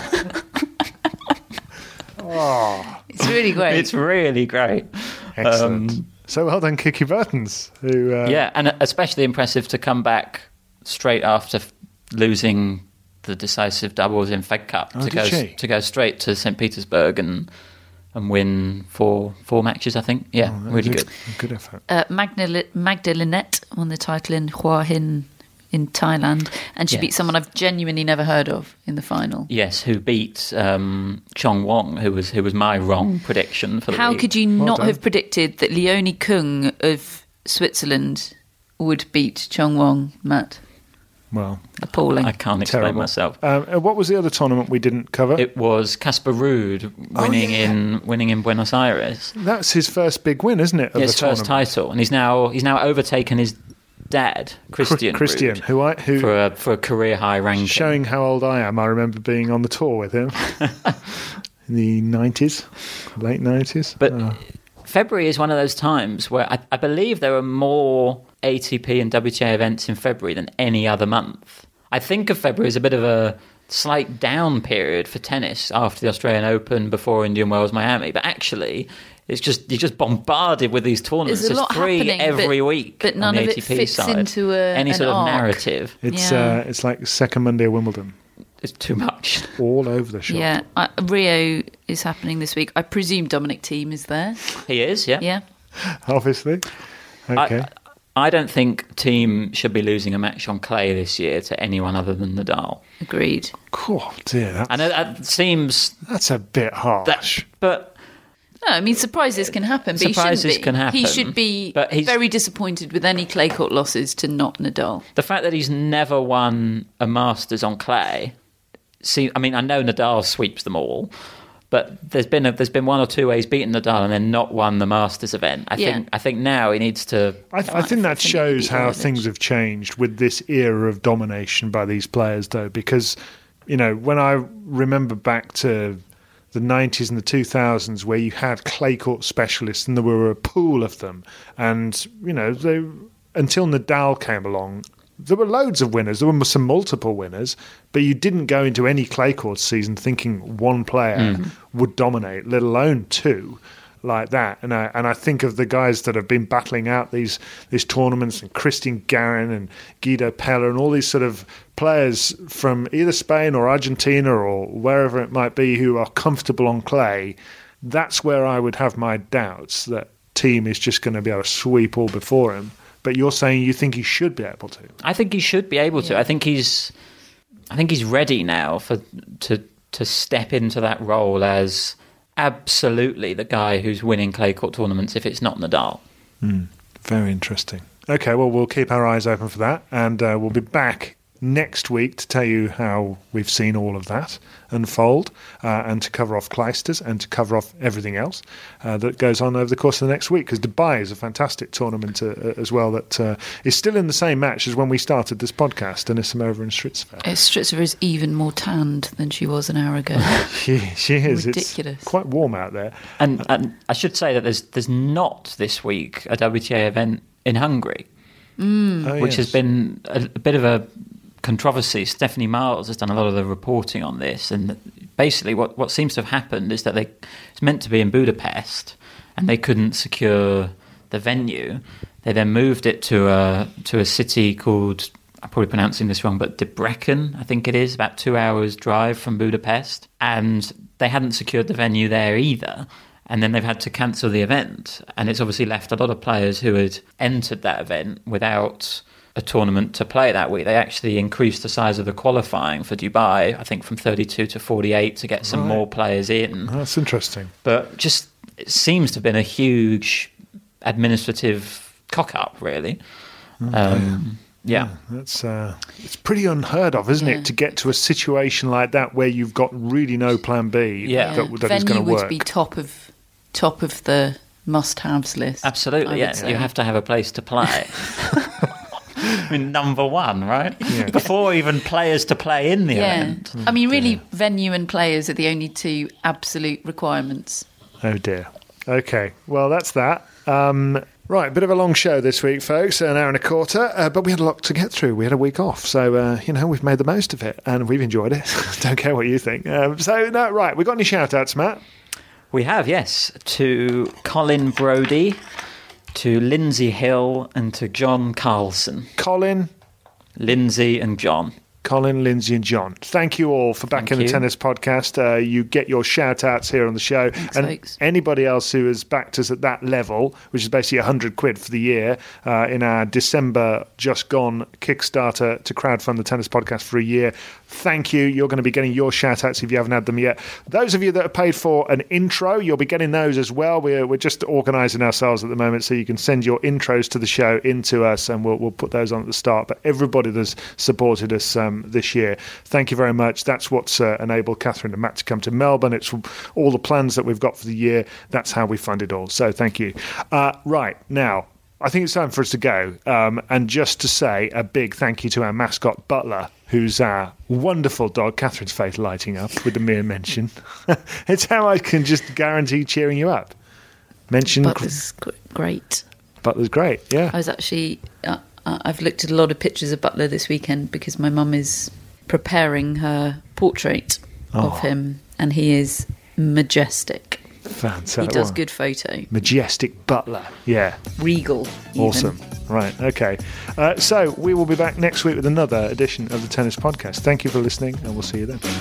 Oh, it's really great. It's really great. Excellent. Um, so well done, Kiki Burtons. Who? Uh... Yeah, and especially impressive to come back straight after f- losing the decisive doubles in Fed Cup oh, to go she? to go straight to Saint Petersburg and and win four four matches. I think, yeah, oh, really a, good. A good effort. Uh, Magda, Magda Linette won the title in Hua Hin in Thailand, and she yes. beat someone I've genuinely never heard of in the final. Yes, who beat um, Chong Wong, who was who was my wrong prediction for the How league. could you well not done. have predicted that Leonie Kung of Switzerland would beat Chong Wong, Matt? Well, appalling. I can't explain Terrible. myself. Um, uh, what was the other tournament we didn't cover? It was Casper Ruud winning oh, yeah. in winning in Buenos Aires. That's his first big win, isn't it? Of His the first tournament? title, and he's now he's now overtaken his dad, Christian. Christian, Ruud, who I who for a for a career high ranking. Showing how old I am, I remember being on the tour with him in the nineties, late nineties. But oh. February is one of those times where I, I believe there are more A T P and W T A events in February than any other month. I think of February as a bit of a slight down period for tennis after the Australian Open, before Indian Wells, Miami. But actually, it's just you're just bombarded with these tournaments. There's a lot three happening, every but, week. but none on of the it A T P fits side. into a, any an sort of arc. narrative. It's Yeah. uh, it's like second Monday at Wimbledon. It's too much. All over the shop. Yeah, I, Rio is happening this week. I presume Dominic Thiem is there. He is, yeah. Yeah. Obviously. Okay. I, I don't think Team should be losing a match on clay this year to anyone other than Nadal. Agreed. Oh dear, that's, And it, it seems that's a bit harsh. that, but No, I mean, surprises can happen, but Surprises he shouldn't be. can happen, He should be but he's- very disappointed with any clay court losses to not Nadal. the fact that he's never won a Masters on clay. See, I mean, I know Nadal sweeps them all, but there's been a, there's been one or two where he's beaten Nadal and then not won the Masters event. I Yeah. think I think now he needs to. I, th- I think that shows how things have changed with this era of domination by these players, though, because, you know, when I remember back to the nineties and the two thousands where you had clay court specialists and there were a pool of them, and, you know, they, until Nadal came along, there were loads of winners. There were some multiple winners, but you didn't go into any clay court season thinking one player Mm. would dominate, let alone two like that. And I, and I think of the guys that have been battling out these these tournaments, and Christian Garin and Guido Pella and all these sort of players from either Spain or Argentina or wherever it might be who are comfortable on clay. That's where I would have my doubts that Thiem is just going to be able to sweep all before him. But you're saying you think he should be able to. I think he should be able to. I think he's, I think he's ready now for to to step into that role as absolutely the guy who's winning clay court tournaments if it's not Nadal. Mm, very interesting. Okay, well, we'll keep our eyes open for that, and uh, we'll be back next week to tell you how we've seen all of that unfold, uh, and to cover off Clijsters and to cover off everything else uh, that goes on over the course of the next week, because Dubai is a fantastic tournament uh, as well that uh, is still in the same match as when we started this podcast, and Anisimova and Stritzova. Uh, Stritzova is even more tanned than she was an hour ago. she, she is. Ridiculous. It's quite warm out there. And, and I should say that there's there's not this week a W T A event in Hungary, Mm. Oh, which yes. has been a, a bit of a controversy. Stephanie Miles has done a lot of the reporting on this, and basically what, what seems to have happened is that they it's meant to be in Budapest, and they couldn't secure the venue. They then moved it to a to a city called, I'm probably pronouncing this wrong, but Debrecen, I think it is, about two hours drive from Budapest, and they hadn't secured the venue there either. And then they've had to cancel the event, and it's obviously left a lot of players who had entered that event without a tournament to play that week. They actually increased the size of the qualifying for Dubai, I think from thirty-two to forty-eight, to get some Right. more players in. That's interesting. But just it seems to have been a huge administrative cock up, really. Mm, um, yeah. yeah, that's uh, it's pretty unheard of, isn't Yeah. it, to get to a situation like that where you've got really no plan B Yeah. that, that is Venue going to work. would be top of top of the must-haves list. Absolutely, I would yes. say. You have to have a place to play. I mean, number one, right? Yeah. Before even players to play in the Yeah, event. I mean, really, venue and players are the only two absolute requirements. Oh dear. Okay, well that's that. Um, right, bit of a long show this week, folks, an hour and a quarter, uh, but we had a lot to get through. We had a week off, so uh, you know we've made the most of it, and we've enjoyed it. Don't care what you think. Um, so no, right, we got any shout-outs, Matt? We have, yes, to Colin Brodie, to Lindsay Hill, and to John Carlson. Colin, Lindsay and John. Colin, Lindsay and John. Thank you all for backing Thank the you. Tennis Podcast. Uh, you get your shout-outs here on the show. Thanks, and folks. anybody else who has backed us at that level, which is basically one hundred quid for the year, uh, in our December just gone Kickstarter to crowdfund the Tennis Podcast for a year, thank you. You're going to be getting your shout-outs if you haven't had them yet. Those of you that have paid for an intro, you'll be getting those as well. We're, we're just organising ourselves at the moment, so you can send your intros to the show into us, and we'll, we'll put those on at the start. But everybody that's supported us um, this year, thank you very much. That's what's uh, enabled Catherine and Matt to come to Melbourne. It's all the plans that we've got for the year. That's how we fund it all. So thank you. Uh, right, now, I think it's time for us to go. Um, and just to say a big thank you to our mascot, Butler, who's our wonderful dog. Catherine's face lighting up with the mere mention. It's how I can just guarantee cheering you up. Mention Butler's gr- great. Butler's great, yeah. I was actually, uh, uh, I've looked at a lot of pictures of Butler this weekend because my mum is preparing her portrait Oh. of him, and he is majestic. Fantastic. He does Well, good photo. Majestic Butler, yeah. Regal. Even. Awesome. Right, okay. Uh, so we will be back next week with another edition of the Tennis Podcast. Thank you for listening, and we'll see you then.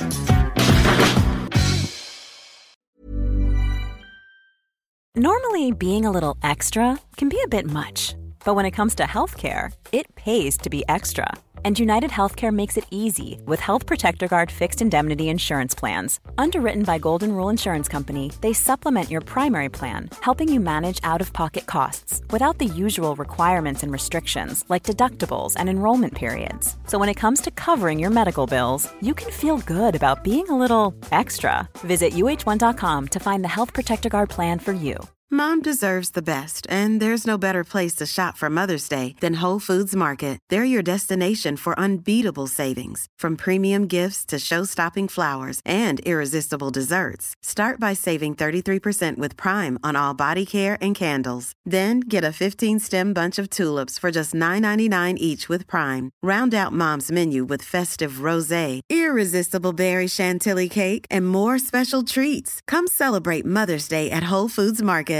Normally, being a little extra can be a bit much, but when it comes to healthcare, it pays to be extra. And United Healthcare makes it easy with Health Protector Guard fixed indemnity insurance plans. Underwritten by Golden Rule Insurance Company, they supplement your primary plan, helping you manage out-of-pocket costs without the usual requirements and restrictions like deductibles and enrollment periods. So when it comes to covering your medical bills, you can feel good about being a little extra. Visit U H one dot com to find the Health Protector Guard plan for you. Mom deserves the best, and there's no better place to shop for Mother's Day than Whole Foods Market. They're your destination for unbeatable savings, from premium gifts to show-stopping flowers and irresistible desserts. Start by saving thirty-three percent with Prime on all body care and candles. Then get a fifteen-stem bunch of tulips for just nine ninety-nine each with Prime. Round out Mom's menu with festive rosé, irresistible berry chantilly cake, and more special treats. Come celebrate Mother's Day at Whole Foods Market.